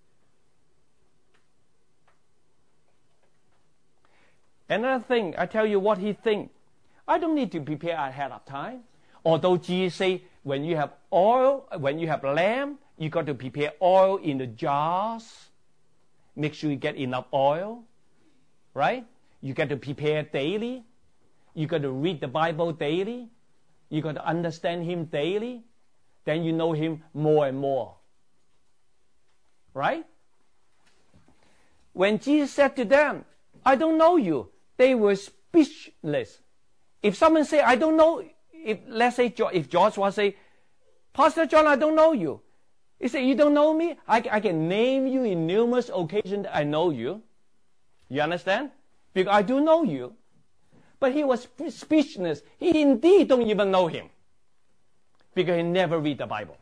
Another thing, I tell you what he think. I don't need to prepare ahead of time. Although Jesus say, when you have oil, when you have lamb, you got to prepare oil in the jars. Make sure you get enough oil, right? You got to prepare daily. You got to read the Bible daily. You got to understand him daily. Then you know him more and more, right? When Jesus said to them, I don't know you, they were speechless. If someone say, I don't know, if let's say, if George was say, Pastor John, I don't know you. He said, you don't know me? I, I can name you in numerous occasions that I know you. You understand? Because I do know you. But he was speechless. He indeed don't even know him. Because he never read the Bible.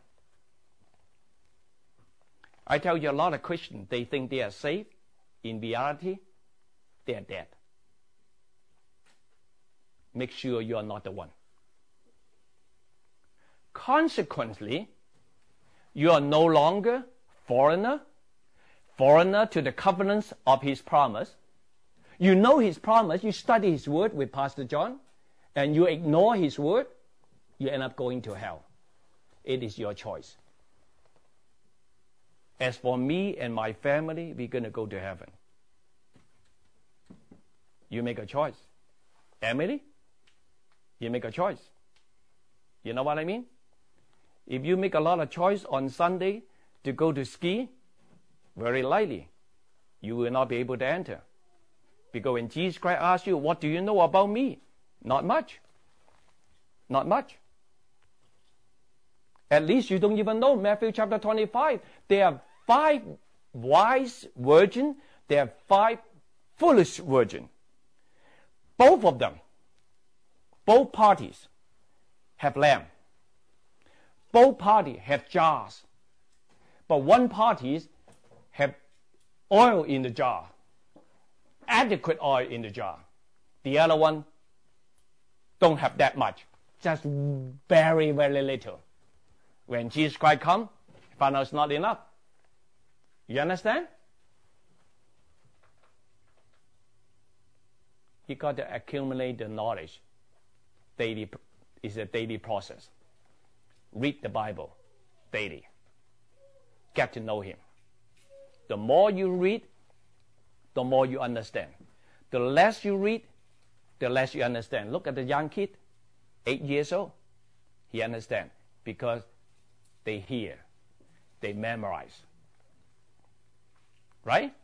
I tell you, a lot of Christians, they think they are saved. In reality, they are dead. Make sure you are not the one. Consequently, you are no longer foreigner, foreigner to the covenants of his promise. You know his promise, you study his word with Pastor John, and you ignore his word, you end up going to hell. It is your choice. As for me and my family, we're going to go to heaven. You make a choice. Emily, you make a choice. You know what I mean? If you make a lot of choice on Sunday to go to ski, very likely you will not be able to enter. Because when Jesus Christ asks you, what do you know about me? Not much. Not much. At least you don't even know. Matthew chapter twenty-five, there are five wise virgins, there are five foolish virgins. Both of them, both parties have lamb. Both parties have jars. But one party have oil in the jar. Adequate oil in the jar. The other one don't have that much. Just very, very little. When Jesus Christ comes, found out it's not enough. You understand? You got to accumulate the knowledge. Daily is a daily process. Read the Bible daily. Get to know him. The more you read, the more you understand. The less you read, the less you understand. Look at the young kid, eight years old. He understands because they hear, they memorize. Right?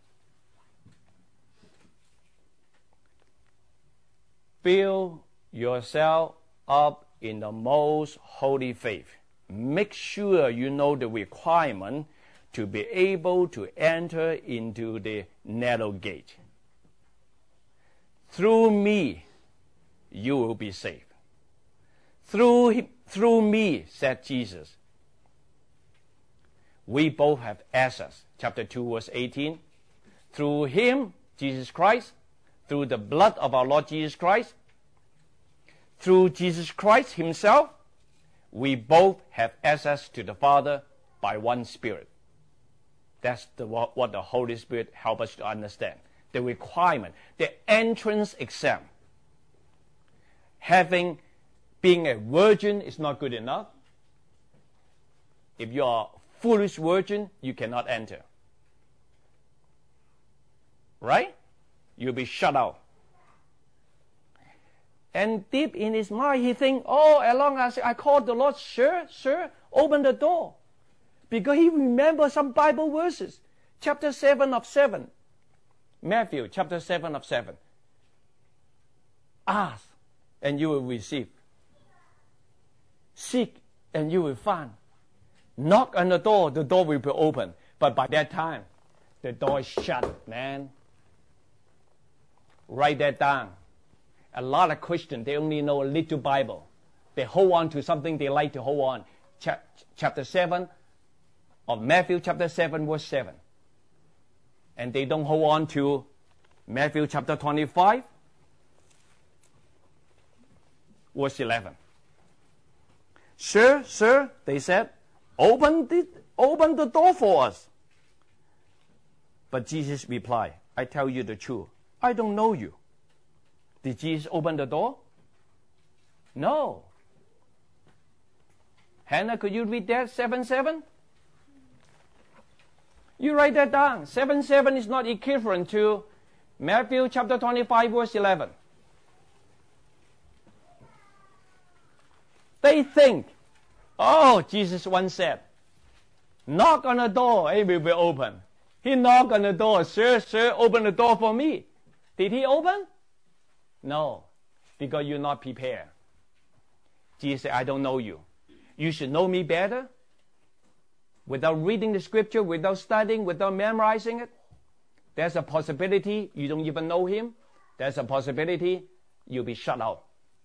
Fill yourself up in the most holy faith. Make sure you know the requirement to be able to enter into the narrow gate. Through me, you will be saved. Through him, through me, said Jesus. We both have access. Chapter two, verse eighteen. Through him, Jesus Christ, through the blood of our Lord Jesus Christ, through Jesus Christ himself, we both have access to the Father by one Spirit. That's the, what, what the Holy Spirit helps us to understand. The requirement, the entrance exam. Having, being a virgin is not good enough. If you are a foolish virgin, you cannot enter. Right? You'll be shut out. And deep in his mind, he thinks, oh, as long as I call the Lord, sir, sir, open the door. Because he remembers some Bible verses. Chapter seven of seven. Matthew, chapter seven of seven. Ask, and you will receive. Seek, and you will find. Knock on the door, the door will be open. But by that time, the door is shut, man. Write that down. A lot of Christians, they only know a little Bible. They hold on to something they like to hold on. Ch- chapter seven of Matthew, chapter seven, verse seven. And they don't hold on to Matthew chapter twenty-five, verse eleven. Sir, sir, they said, open the, open the door for us. But Jesus replied, I tell you the truth, I don't know you. Did Jesus open the door? No. Hannah, could you read that, seven seven? You write that down. seven seven is not equivalent to Matthew chapter twenty-five, verse eleven. They think, oh, Jesus once said, knock on the door, it will be open. He knocked on the door, sir, sir, open the door for me. Did he open? No, because you're not prepared. Jesus said, I don't know you. You should know me better. Without reading the scripture, without studying, without memorizing it, there's a possibility you don't even know him. There's a possibility you'll be shut out.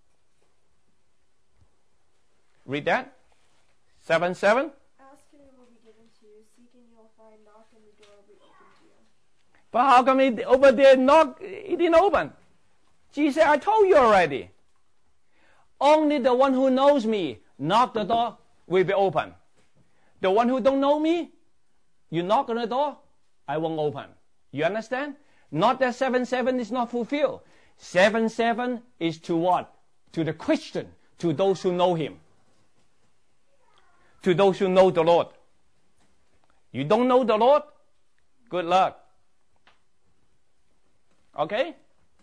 Read that. seven seven. Ask and it will be given to you. Seek and you will find. Knock and the door will be open to you. But how come he over there knock? He didn't open. Jesus said, I told you already. Only the one who knows me, knock the door, will be open. The one who don't know me, you knock on the door, I won't open. You understand? Not that seven seven is not fulfilled. seven seven is to what? To the Christian, to those who know him. To those who know the Lord. You don't know the Lord? Good luck. Okay?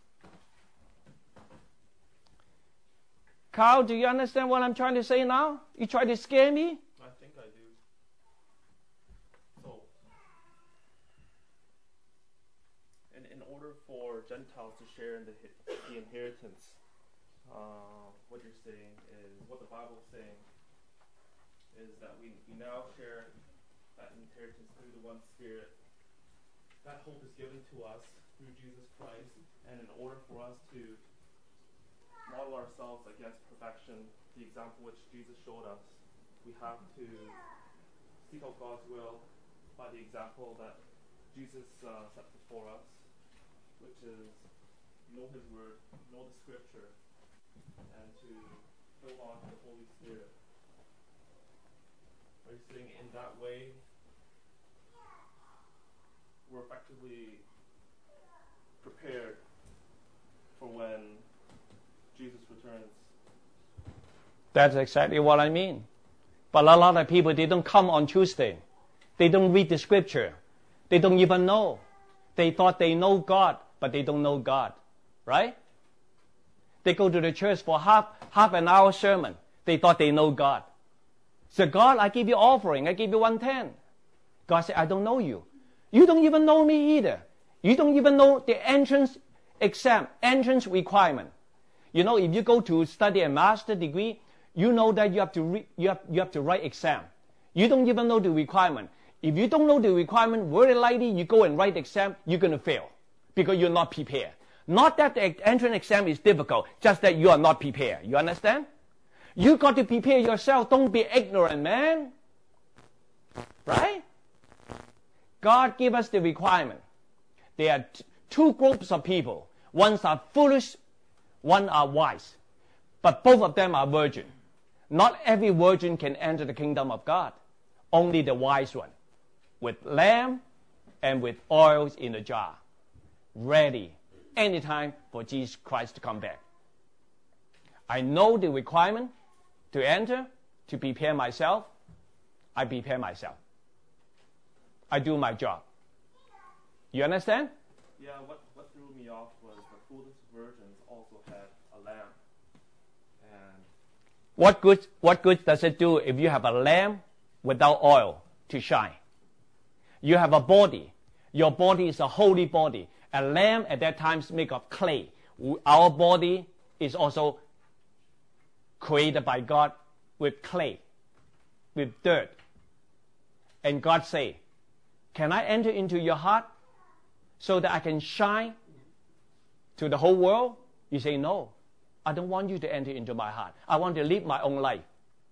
Carl, do you understand what I'm trying to say now? You try to scare me? I think I do. So, in, in order for Gentiles to share in the, the inheritance, uh, what you're saying is, what the Bible is saying, is that we, we now share that inheritance through the one Spirit. That hope is given to us through Jesus Christ, and in order for us to model ourselves against perfection, the example which Jesus showed us, we have to seek out God's will by the example that Jesus uh, set before us, which is know His Word, know the Scripture, and to hold on to the Holy Spirit. Are you saying in that way we're effectively prepared for when Jesus returns? That's exactly what I mean. But a lot of people, they don't come on Tuesday. They don't read the scripture. They don't even know. They thought they know God, but they don't know God. Right? They go to the church for half, half an hour sermon. They thought they know God. So God, I give you offering. I give you one ten. God said, I don't know you. You don't even know me either. You don't even know the entrance exam, entrance requirement. You know, if you go to study a master degree, you know that you have to re- you have you have to write exam. You don't even know the requirement. If you don't know the requirement, very likely you go and write exam, you're going to fail because you're not prepared. Not that the entrance exam is difficult, just that you are not prepared. You understand? You got to prepare yourself. Don't be ignorant, man. Right? God give us the requirement. There are t- two groups of people. One are foolish, one are wise. But both of them are virgin. Not every virgin can enter the kingdom of God. Only the wise one. With lamb and with oils in a jar. Ready anytime for Jesus Christ to come back. I know the requirement to enter, to prepare myself. I prepare myself. I do my job. You understand? Yeah, what, what threw me off was the foolish virgins also had a lamb. And What good, what good does it do if you have a lamp without oil to shine? You have a body. Your body is a holy body. A lamp at that time is made of clay. Our body is also created by God with clay, with dirt. And God say, can I enter into your heart so that I can shine to the whole world? You say, no, I don't want you to enter into my heart. I want to live my own life.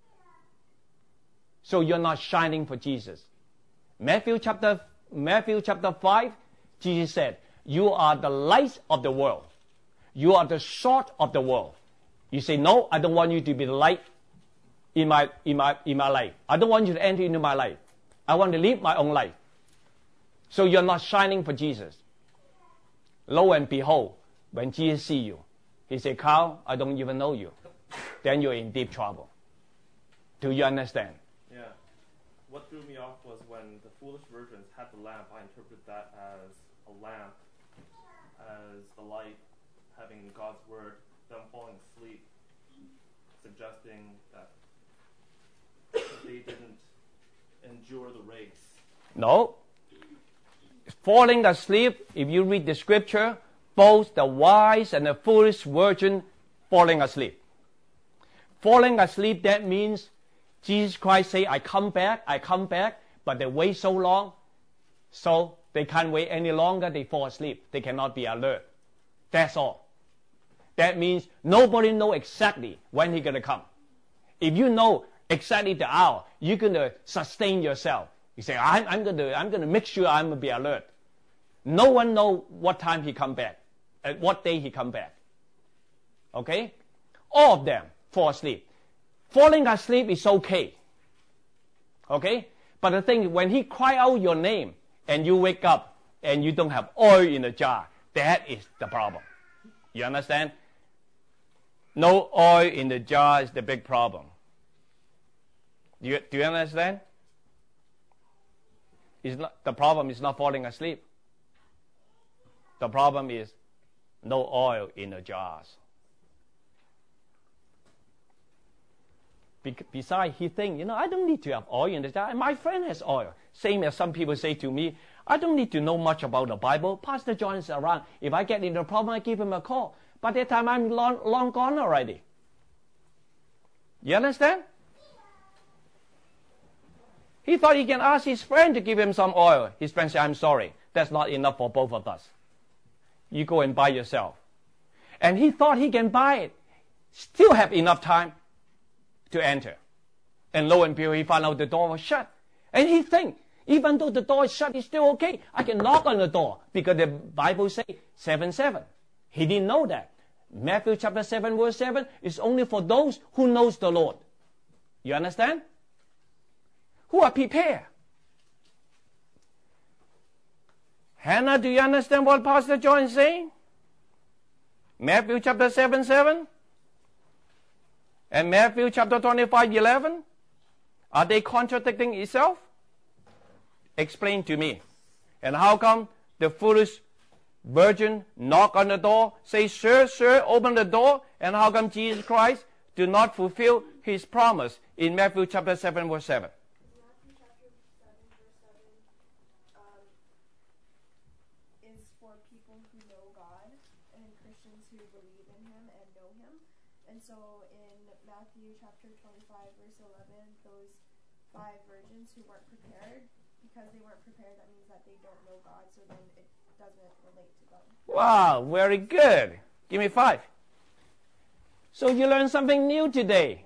So you're not shining for Jesus. Matthew chapter, Matthew chapter five, Jesus said, you are the light of the world. You are the salt of the world. You say, no, I don't want you to be the light in my, in my, in my life. I don't want you to enter into my life. I want to live my own life. So you're not shining for Jesus. Lo and behold, when Jesus see you, he say, Carl, I don't even know you. Then you're in deep trouble. Do you understand? Yeah. What threw me off was when the foolish virgins had the lamp. I interpreted that as a lamp, as the light, having God's word, them falling asleep, suggesting that they didn't endure the race. No. Falling asleep, if you read the scripture, both the wise and the foolish virgin falling asleep. Falling asleep, that means Jesus Christ say, I come back, I come back, but they wait so long, so they can't wait any longer, they fall asleep. They cannot be alert. That's all. That means nobody knows exactly when he's going to come. If you know exactly the hour, you're going to sustain yourself. You say, I'm, I'm going to I'm going to make sure I'm going to be alert. No one knows what time he come back, at what day he come back. Okay? All of them fall asleep. Falling asleep is okay. Okay? But the thing is, when he cry out your name and you wake up and you don't have oil in the jar, that is the problem. You understand? No oil in the jar is the big problem. Do you, do you understand? It's not, the problem is not falling asleep. The problem is no oil in the jars. Be- besides, he thinks, you know, I don't need to have oil in the jar. My friend has oil. Same as some people say to me, I don't need to know much about the Bible. Pastor John is around. If I get into a problem, I give him a call. By that time, I'm long, long gone already. You understand? He thought he can ask his friend to give him some oil. His friend said, I'm sorry. That's not enough for both of us. You go and buy yourself. And he thought he can buy it. Still have enough time to enter. And lo and behold, he found out the door was shut. And he think, even though the door is shut, it's still okay. I can knock on the door because the Bible says seven seven. He didn't know that. Matthew chapter seven verse seven is only for those who knows the Lord. You understand? Who are prepared. Hannah, do you understand what Pastor John is saying? Matthew chapter seven seven and Matthew chapter twenty-five eleven, are they contradicting itself? Explain to me. And how come the foolish virgin knock on the door, say, Sir, sir, open the door, and how come Jesus Christ do not fulfill his promise in Matthew chapter seven verse seven? Matthew chapter seven verse seven um, is for people who know God and Christians who believe in him and know him. And so in Matthew chapter twenty-five verse eleven, those five virgins who weren't prepared, because they weren't prepared, that means that they don't know God, so then it doesn't relate to them. Wow, very good. Give me five. So you learned something new today.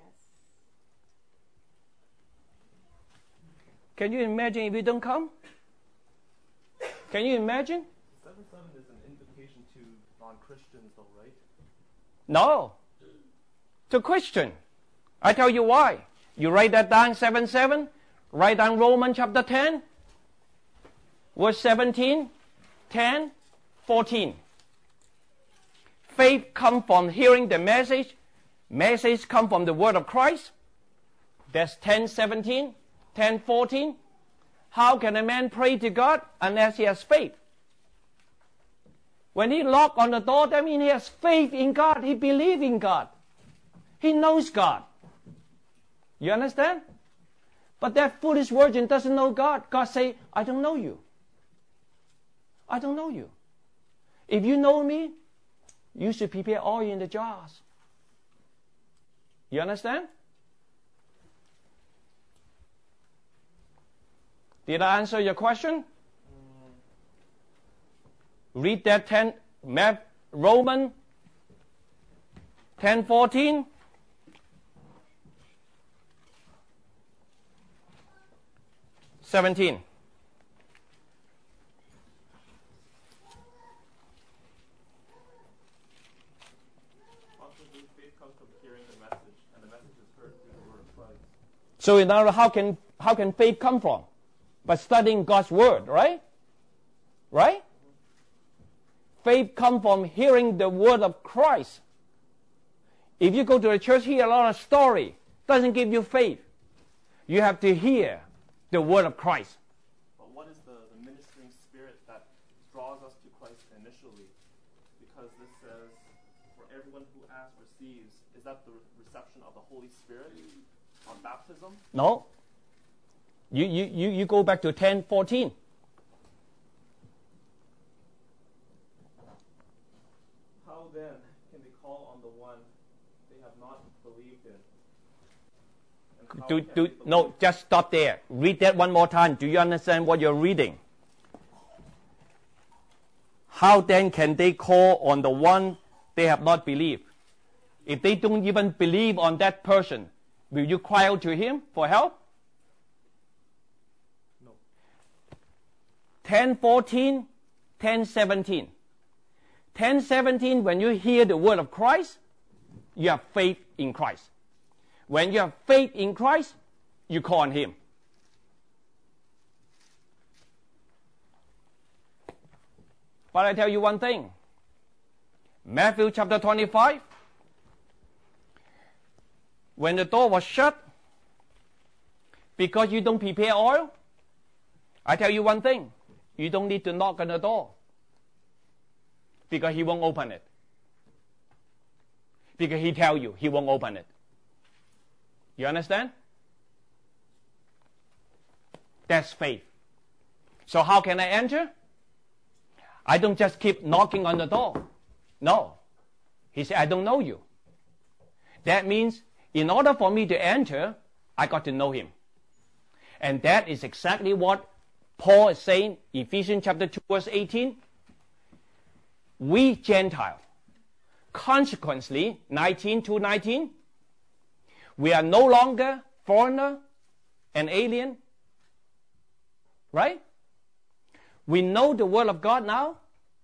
Can you imagine if you don't come? Can you imagine? seven seven is an invitation to non-Christians though, right? No. To Christian. I tell you why. You write that down, seven seven. Write down Romans chapter ten, verse seventeen, ten, fourteen. Faith comes from hearing the message. Message comes from the word of Christ. That's ten, seventeen, ten, fourteen. How can a man pray to God unless he has faith? When he knocks on the door, that means he has faith in God. He believes in God. He knows God. You understand? But that foolish virgin doesn't know God. God say, I don't know you. I don't know you. If you know me, you should prepare oil in the jars. You understand? Did I answer your question? Read that ten, Roman ten fourteen. seventeen. Faith comes from hearing the message, and the message is heard through the word of Christ. So in other words, how can how can faith come from? By studying God's word, right? Right? Faith comes from hearing the word of Christ. If you go to a church, hear a lot of story, doesn't give you faith. You have to hear the word of Christ. But what is the, the ministering spirit that draws us to Christ initially? Because this says, for everyone who asks receives. Is that the reception of the Holy Spirit on baptism? No. You, you, you, you go back to ten fourteen. How then can they call on the one they have not believed in? And how Do, can do, they believe? no, just stop there. Read that one more time. Do you understand what you're reading? How then can they call on the one they have not believed? If they don't even believe on that person, will you cry out to him for help? No. ten fourteen, ten seventeen. ten seventeen, when you hear the word of Christ, you have faith in Christ. When you have faith in Christ, you call on him. But I tell you one thing. Matthew chapter twenty-five, when the door was shut, because you don't prepare oil, I tell you one thing. You don't need to knock on the door, because he won't open it. Because he tell you he won't open it. You understand? That's faith. So how can I enter? I don't just keep knocking on the door. No. He said, I don't know you. That means in order for me to enter, I got to know him. And that is exactly what Paul is saying, Ephesians chapter two, verse eighteen. We Gentiles, consequently, nineteen to nineteen, we are no longer foreigner and alien. Right? We know the word of God now.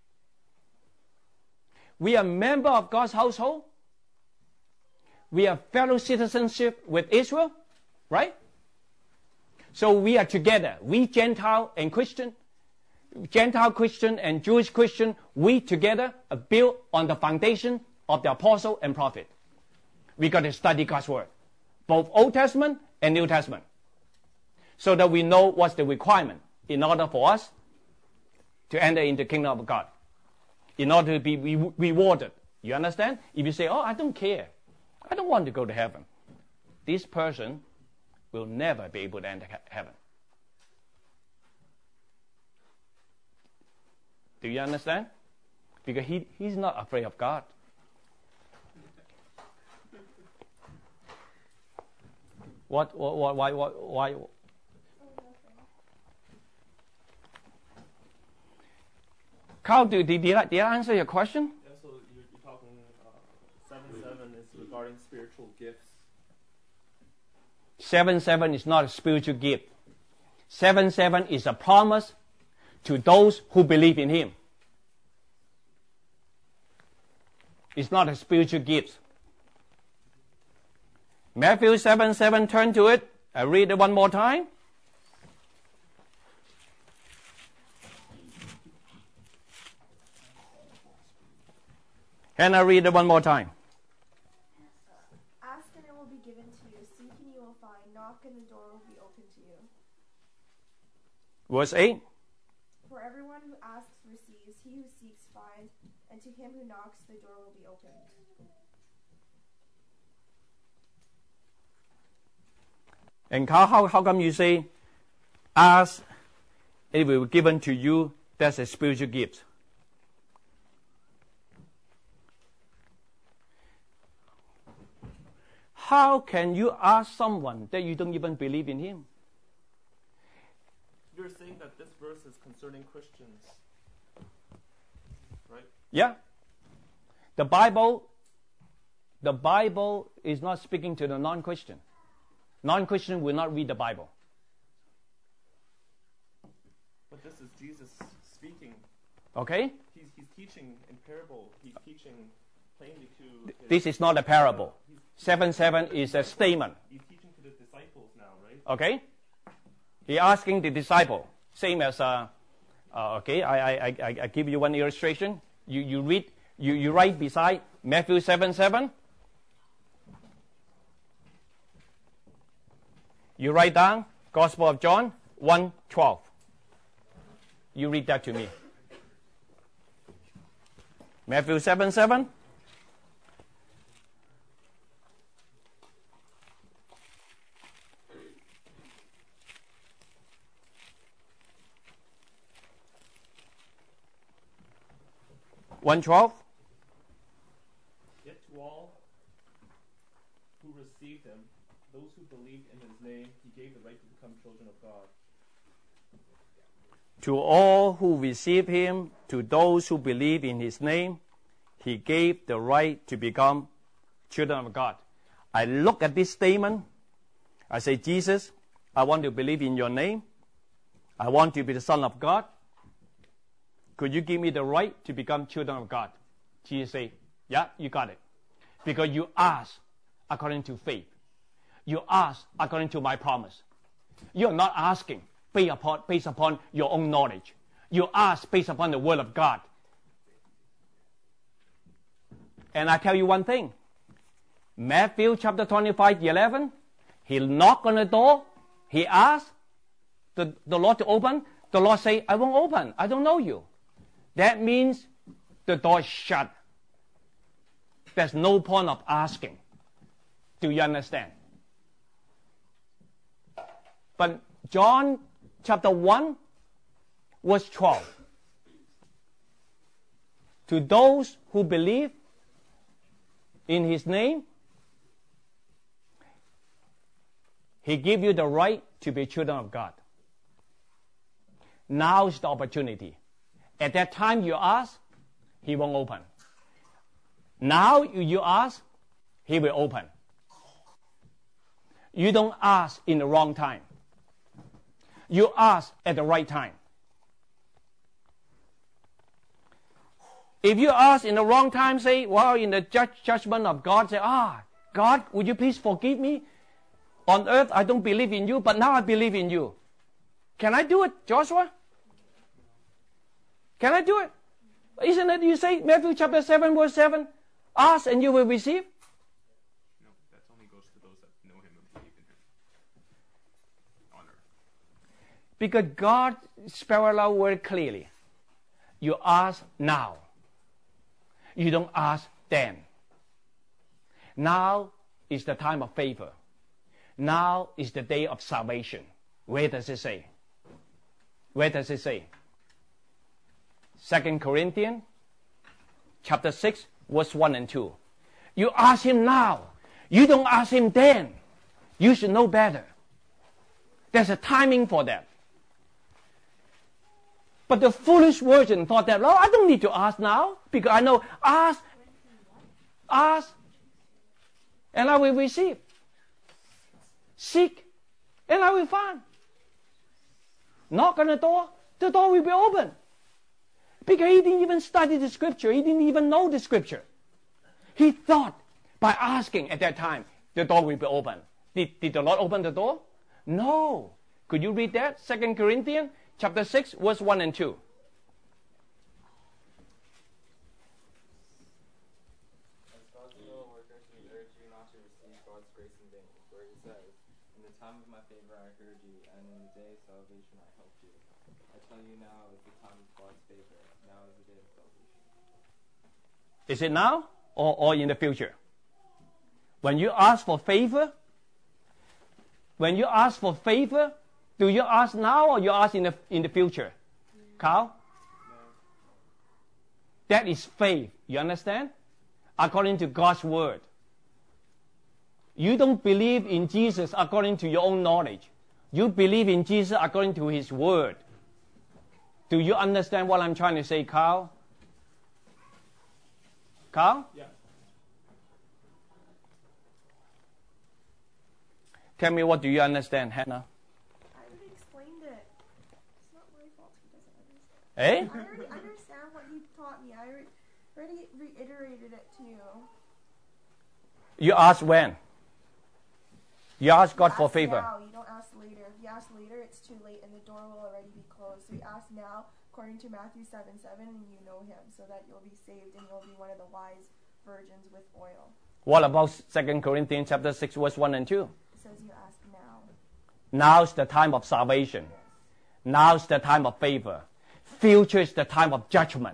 We are member of God's household. We have fellow citizenship with Israel. Right? So we are together. We Gentile and Christian, Gentile Christian and Jewish Christian, we together are built on the foundation of the apostle and prophet. We got to study God's word, both Old Testament and New Testament, so that we know what's the requirement in order for us to enter into the kingdom of God, in order to be re- rewarded. You understand? If you say, oh, I don't care, I don't want to go to heaven, this person will never be able to enter heaven. Do you understand? Because he, he's not afraid of God. What, what, what, why, what, why? Carl, did, did, I, did I answer your question? Yeah, so you're, you're talking, uh, seven seven is regarding spiritual gifts. Seven seven is not a spiritual gift. Seven seven is a promise to those who believe in him. It's not a spiritual gift. Matthew seven seven, turn to it. I read it one more time. And I read it one more time. Ask and it will be given to you. Seek and you will find. Knock and the door will be open to you. Verse eight. For everyone who asks receives. He who seeks finds. And to him who knocks the door will be opened. And how, how, how come you say, ask, it will be given to you, that's a spiritual gift? how can you ask someone that you don't even believe in him? You're saying that this verse is concerning Christians, right? Yeah. The Bible, the Bible is not speaking to the non-Christian. Non-Christian will not read the Bible. But this is Jesus speaking. Okay? He's, he's teaching in parable. He's teaching plainly to... His, This is not a parable. he's, seven seven is a statement. He's teaching to the disciples now, right? Okay? He asking the disciple, same as, uh, uh, okay, I, I, I, I give you one illustration. You, you read, you, you write beside Matthew seven seven. You write down Gospel of John one twelve. You read that to me. Matthew seven seven. one twelve. Yet to all who received him, those who believed in his name, he gave the right to become children of God. To all who receive him, to those who believe in his name, he gave the right to become children of God. I look at this statement. I say, Jesus, I want to believe in your name. I want to be the Son of God. Could you give me the right to become children of God? Jesus say, yeah, you got it. Because you ask according to faith. You ask according to my promise. You're not asking based upon, based upon your own knowledge. You ask based upon the word of God. And I tell you one thing. Matthew chapter twenty-five, eleven, he knocked on the door. He asked the, the Lord to open. The Lord say, I won't open. I don't know you. That means the door is shut. There's no point of asking. Do you understand? But John chapter one, verse twelve. To those who believe in his name, he give you the right to be children of God. Now is the opportunity. At that time you ask, he won't open. Now you ask, he will open. You don't ask in the wrong time. You ask at the right time. If you ask in the wrong time, say, well, in the judge, judgment of God, say, ah, God, would you please forgive me? On earth, I don't believe in you, but now I believe in you. Can I do it, Joshua? Can I do it? Isn't it you say, Matthew chapter seven, verse seven, ask and you will receive? No, that only goes to those that know him and believe in him. On earth. Because God spells out very clearly. You ask now. You don't ask then. Now is the time of favor. Now is the day of salvation. Where does it say? Where does it say? Second Corinthians chapter six, verse one and two. You ask him now. You don't ask him then. You should know better. There's a timing for that. But the foolish virgin thought that, well, I don't need to ask now because I know ask, ask, and I will receive. Seek, and I will find. Knock on the door, the door will be open. Because he didn't even study the scripture. He didn't even know the scripture. He thought by asking at that time, the door will be open. Did, did the Lord open the door? No. Could you read that? Second Corinthians chapter six, verse one and two. As God's will workers, we urge you not to receive God's grace in vain. For he says, in the time of my favor I heard you, and in the day of salvation I helped you. I tell you now is the time of God's favor. Now is the day of salvation. Is it now or, or in the future? When you ask for favor, when you ask for favor, do you ask now or you ask in the, in the future? Carl? No. That is faith. You understand? According to God's word. You don't believe in Jesus according to your own knowledge. You believe in Jesus according to His Word. Do you understand what I'm trying to say, Carl? Carl? Yeah. Tell me, what do you understand, Hannah? I already explained it. It's not my fault he doesn't understand. Eh? I already understand what you taught me. I re- already reiterated it to you. You ask when? You ask God You for ask favor. now, you don't ask later. If you ask later, it's too late and the door will already be closed. So you ask now, according to Matthew seven seven, and you know Him, so that you'll be saved and you'll be one of the wise virgins with oil. What about Second Corinthians chapter six, verse one and two? It says you ask now. Now's the time of salvation. Now's the time of favor. Future is the time of judgment.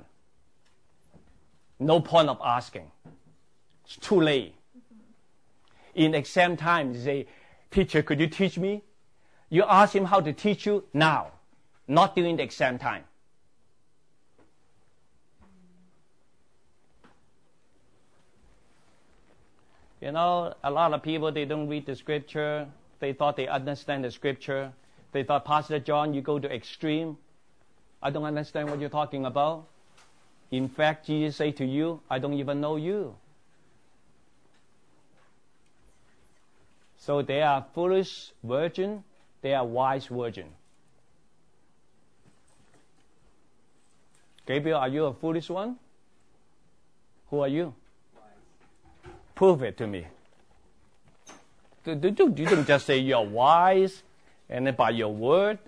No point of asking. It's too late. In exam time, you say, teacher, could you teach me? You ask him how to teach you now, not during the exam time. You know, a lot of people, they don't read the scripture. They thought they understand the scripture. They thought, Pastor John, you go to extreme. I don't understand what you're talking about. In fact, Jesus said to you, I don't even know you. So they are foolish virgin, they are wise virgin. Gabriel, are you a foolish one? Who are you? Wise. Prove it to me. You don't just say you're wise and then by your word.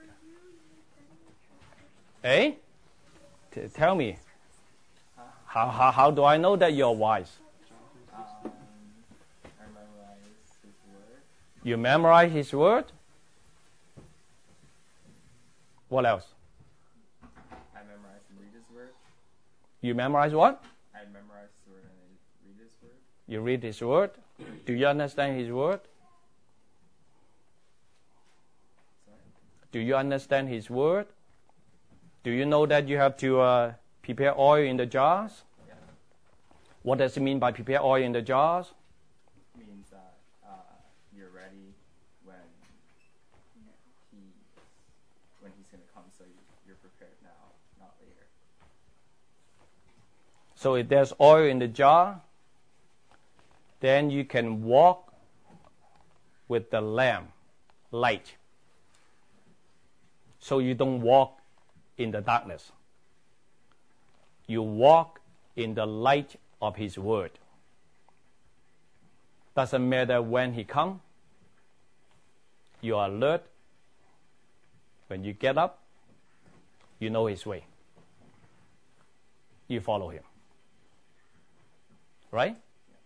Eh? T- tell me. How, how, how do I know that you're wise? Um, I memorize His Word. You memorize His word? What else? I memorize and read His Word. You memorize what? I memorize His Word and I read His Word. You read His word. Do you understand His word? Sorry. Do you understand His word? Do you know that you have to uh, prepare oil in the jars? Yeah. What does it mean by prepare oil in the jars? Means that uh, you're ready when he when He's going to come, so you, you're prepared now, not later. So if there's oil in the jar, then you can walk with the lamp, light. So you don't walk in the darkness. You walk in the light of His word. Doesn't matter when He comes. You are alert. When you get up, you know His way. You follow Him. Right?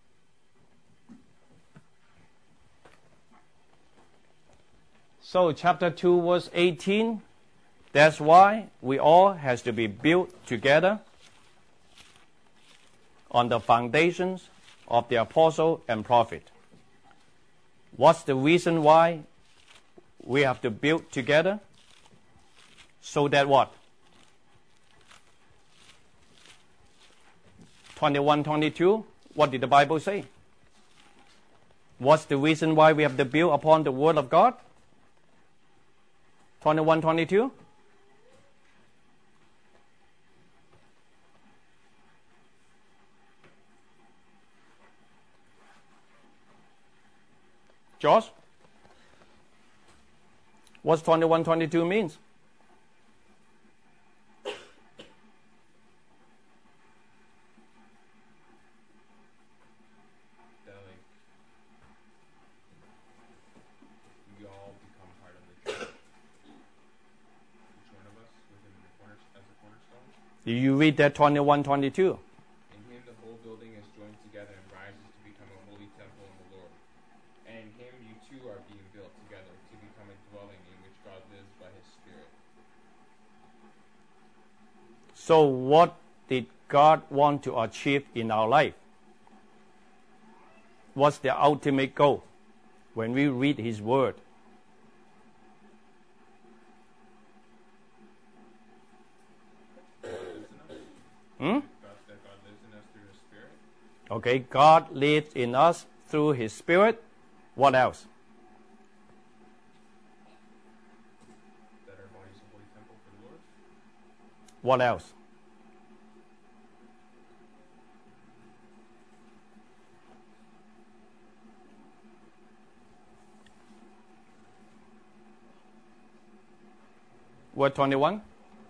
So chapter two, verse eighteen, that's why we all has to be built together on the foundations of the apostle and prophet. What's the reason why we have to build together? So that what? twenty-one, twenty-two, what did the Bible say? What's the reason why we have to build upon the Word of God? twenty-one, twenty-two. Josh? What's twenty-one, twenty-two means? That like we all become part of the church. Each one of us within the corner as a cornerstone. You read that twenty-one, twenty-two. In Him the whole building is joined together and rises to become a holy temple in the Lord. And in Him you too are being built together to become a dwelling in which God lives by His Spirit. So what did God want to achieve in our life? What's the ultimate goal when we read His Word? Hmm? God, that God lives in us through His Spirit. Okay, God lives in us through His Spirit. What else? That our body is a holy temple for the Lord. What else? Word twenty-one.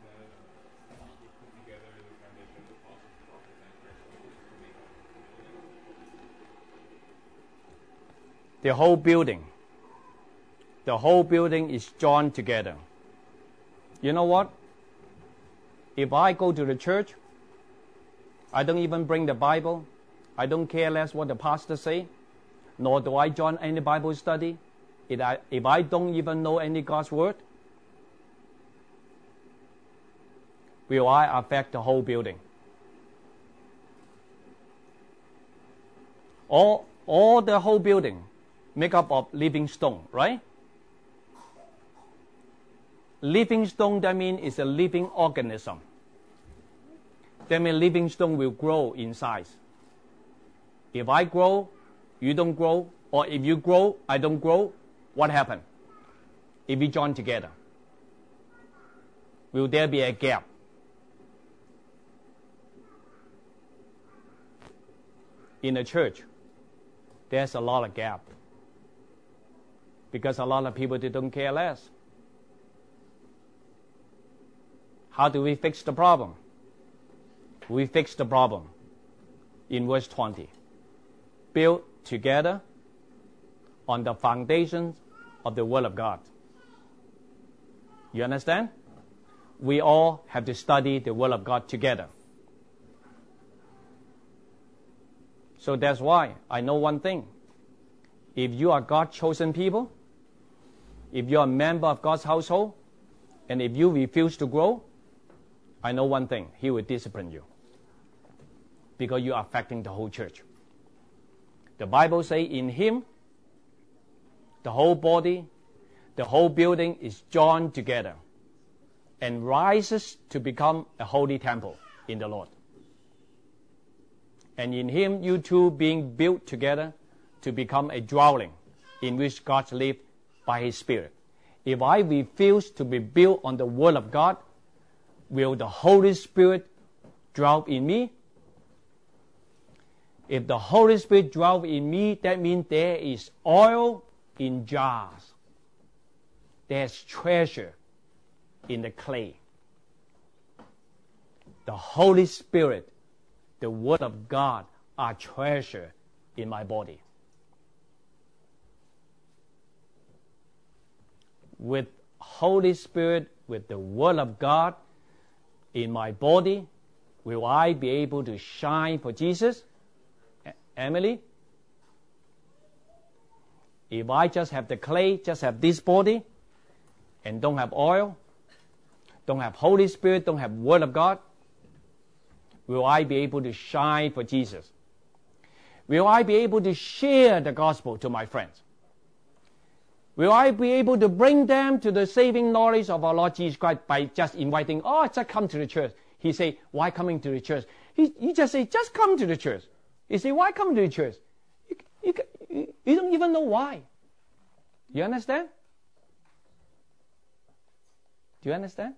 The whole building. The whole building is joined together. You know what? If I go to the church, I don't even bring the Bible. I don't care less what the pastor say, nor do I join any Bible study. If I, if I don't even know any God's word, will I affect the whole building? All, all the whole building make up of living stone, right? Living stone, that means it's a living organism. That means living stone will grow in size. If I grow, you don't grow, or if you grow, I don't grow, what happens? If we join together, will there be a gap? In the church, there's a lot of gap because a lot of people, they don't care less. How do we fix the problem? We fix the problem in verse twenty. Build together on the foundations of the Word of God. You understand? We all have to study the Word of God together. So that's why I know one thing. If you are God's chosen people, if you are a member of God's household, and if you refuse to grow, I know one thing. He will discipline you because you are affecting the whole church. The Bible says in Him, the whole body, the whole building is joined together and rises to become a holy temple in the Lord. And in Him, you two being built together to become a dwelling in which God lives by His Spirit. If I refuse to be built on the Word of God, will the Holy Spirit dwell in me? If the Holy Spirit dwells in me, that means there is oil in jars. There's treasure in the clay. The Holy Spirit, the Word of God, are treasure in my body. With Holy Spirit, with the Word of God in my body, will I be able to shine for Jesus? Emily? If I just have the clay, just have this body, and don't have oil, don't have Holy Spirit, don't have Word of God, will I be able to shine for Jesus? Will I be able to share the gospel to my friends? Will I be able to bring them to the saving knowledge of our Lord Jesus Christ by just inviting, oh, just come to the church? He say, why coming to the church? He, you just say, just come to the church. You say, why come to the church? You, you, you don't even know why. You understand? Do you understand?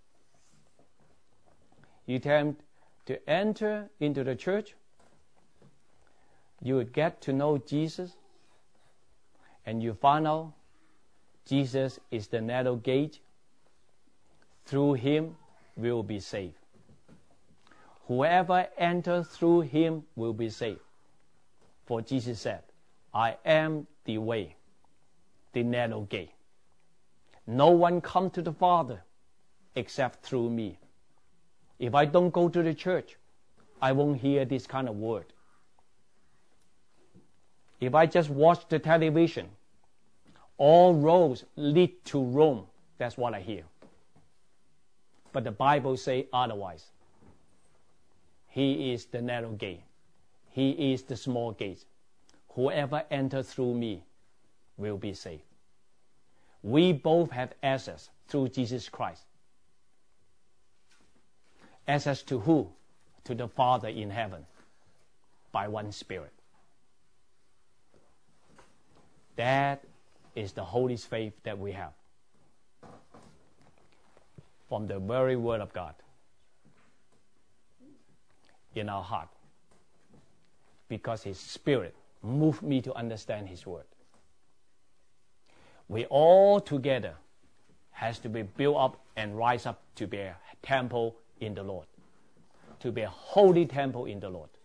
You attempt to enter into the church, you would get to know Jesus, and you find out Jesus is the narrow gate. Through Him will be saved. Whoever enters through Him will be saved. For Jesus said, I am the way, the narrow gate. No one comes to the Father except through me. If I don't go to the church, I won't hear this kind of word. If I just watch the television, all roads lead to Rome. That's what I hear. But the Bible says otherwise. He is the narrow gate. He is the small gate. Whoever enters through me will be saved. We both have access through Jesus Christ. Access to who? To the Father in heaven by one Spirit. That is the holy faith that we have from the very Word of God in our heart, because His Spirit moved me to understand His Word. We all together has to be built up and rise up to be a temple in the Lord, to be a holy temple in the Lord,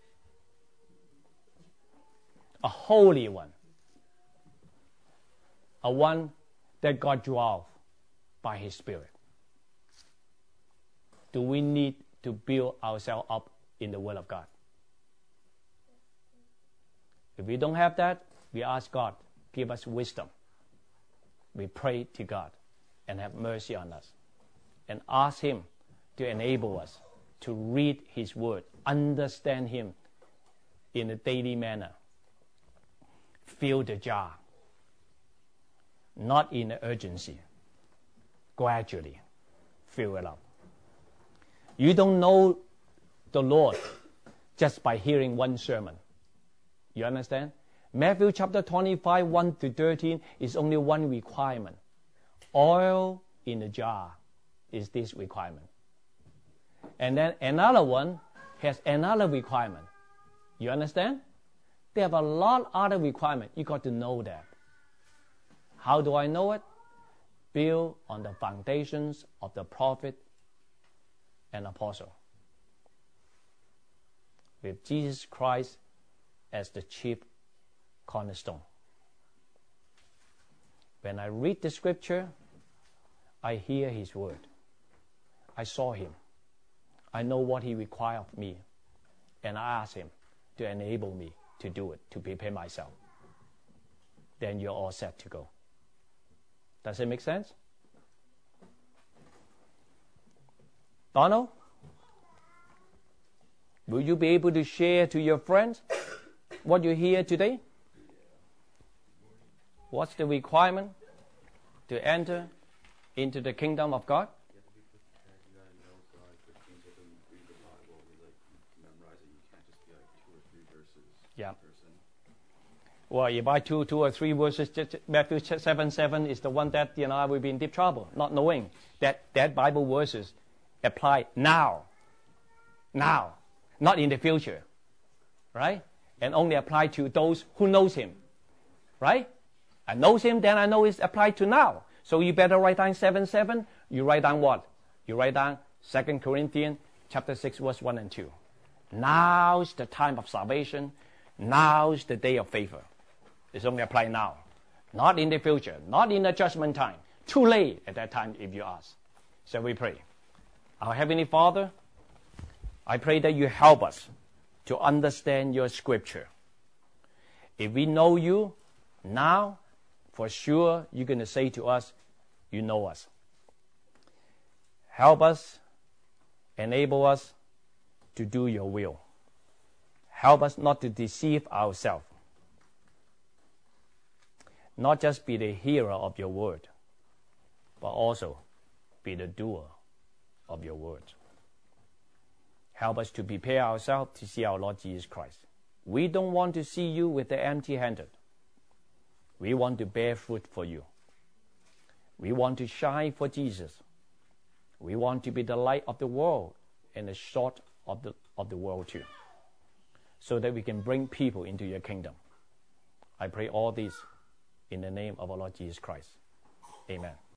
a holy one, a one that God draws by His Spirit. Do we need to build ourselves up in the Word of God? If we don't have that, we ask God, give us wisdom. We pray to God and have mercy on us, and ask Him to enable us to read His Word, understand Him in a daily manner. Fill the jar, not in an urgency. Gradually fill it up. You don't know the Lord just by hearing one sermon. You understand? Matthew chapter twenty-five, one to thirteen is only one requirement. Oil in the jar is this requirement. And then another one has another requirement. You understand? They have a lot of other requirements. You got to know that. How do I know it? Build on the foundations of the prophet and apostle, with Jesus Christ as the chief cornerstone. When I read the scripture, I hear His word. I saw Him. I know what He requires of me, and I ask Him to enable me to do it, to prepare myself. Then you're all set to go. Does it make sense? Donald, will you be able to share to your friends what you hear today? What's the requirement to enter into the kingdom of God? You have to be prepared. You gotta know God. For things that when you read the Bible, we like you memorize it. You can't just be like two or three verses. Yeah. Person. Well, if I two, two or three verses, Matthew seven, seven is the one that you know I will be in deep trouble, not knowing that that Bible verses apply now, now, not in the future, right? And only apply to those who knows Him, right? I knows Him, then I know it's applied to now. So you better write down seven, seven. You write down what? You write down Second Corinthians chapter six, verse one and two. Now's the time of salvation. Now's the day of favor. It's only applied now, not in the future, not in the judgment time. Too late at that time if you ask. So we pray. Our Heavenly Father, I pray that you help us to understand your scripture. If we know you now, for sure you're going to say to us, you know us. Help us, enable us to do your will. Help us not to deceive ourselves. Not just be the hearer of your word, but also be the doer of your word. Help us to prepare ourselves to see our Lord Jesus Christ. We don't want to see you with the empty-handed. We want to bear fruit for you. We want to shine for Jesus. We want to be the light of the world and the salt of the, of the world too, so that we can bring people into your kingdom. I pray all this in the name of our Lord Jesus Christ. Amen.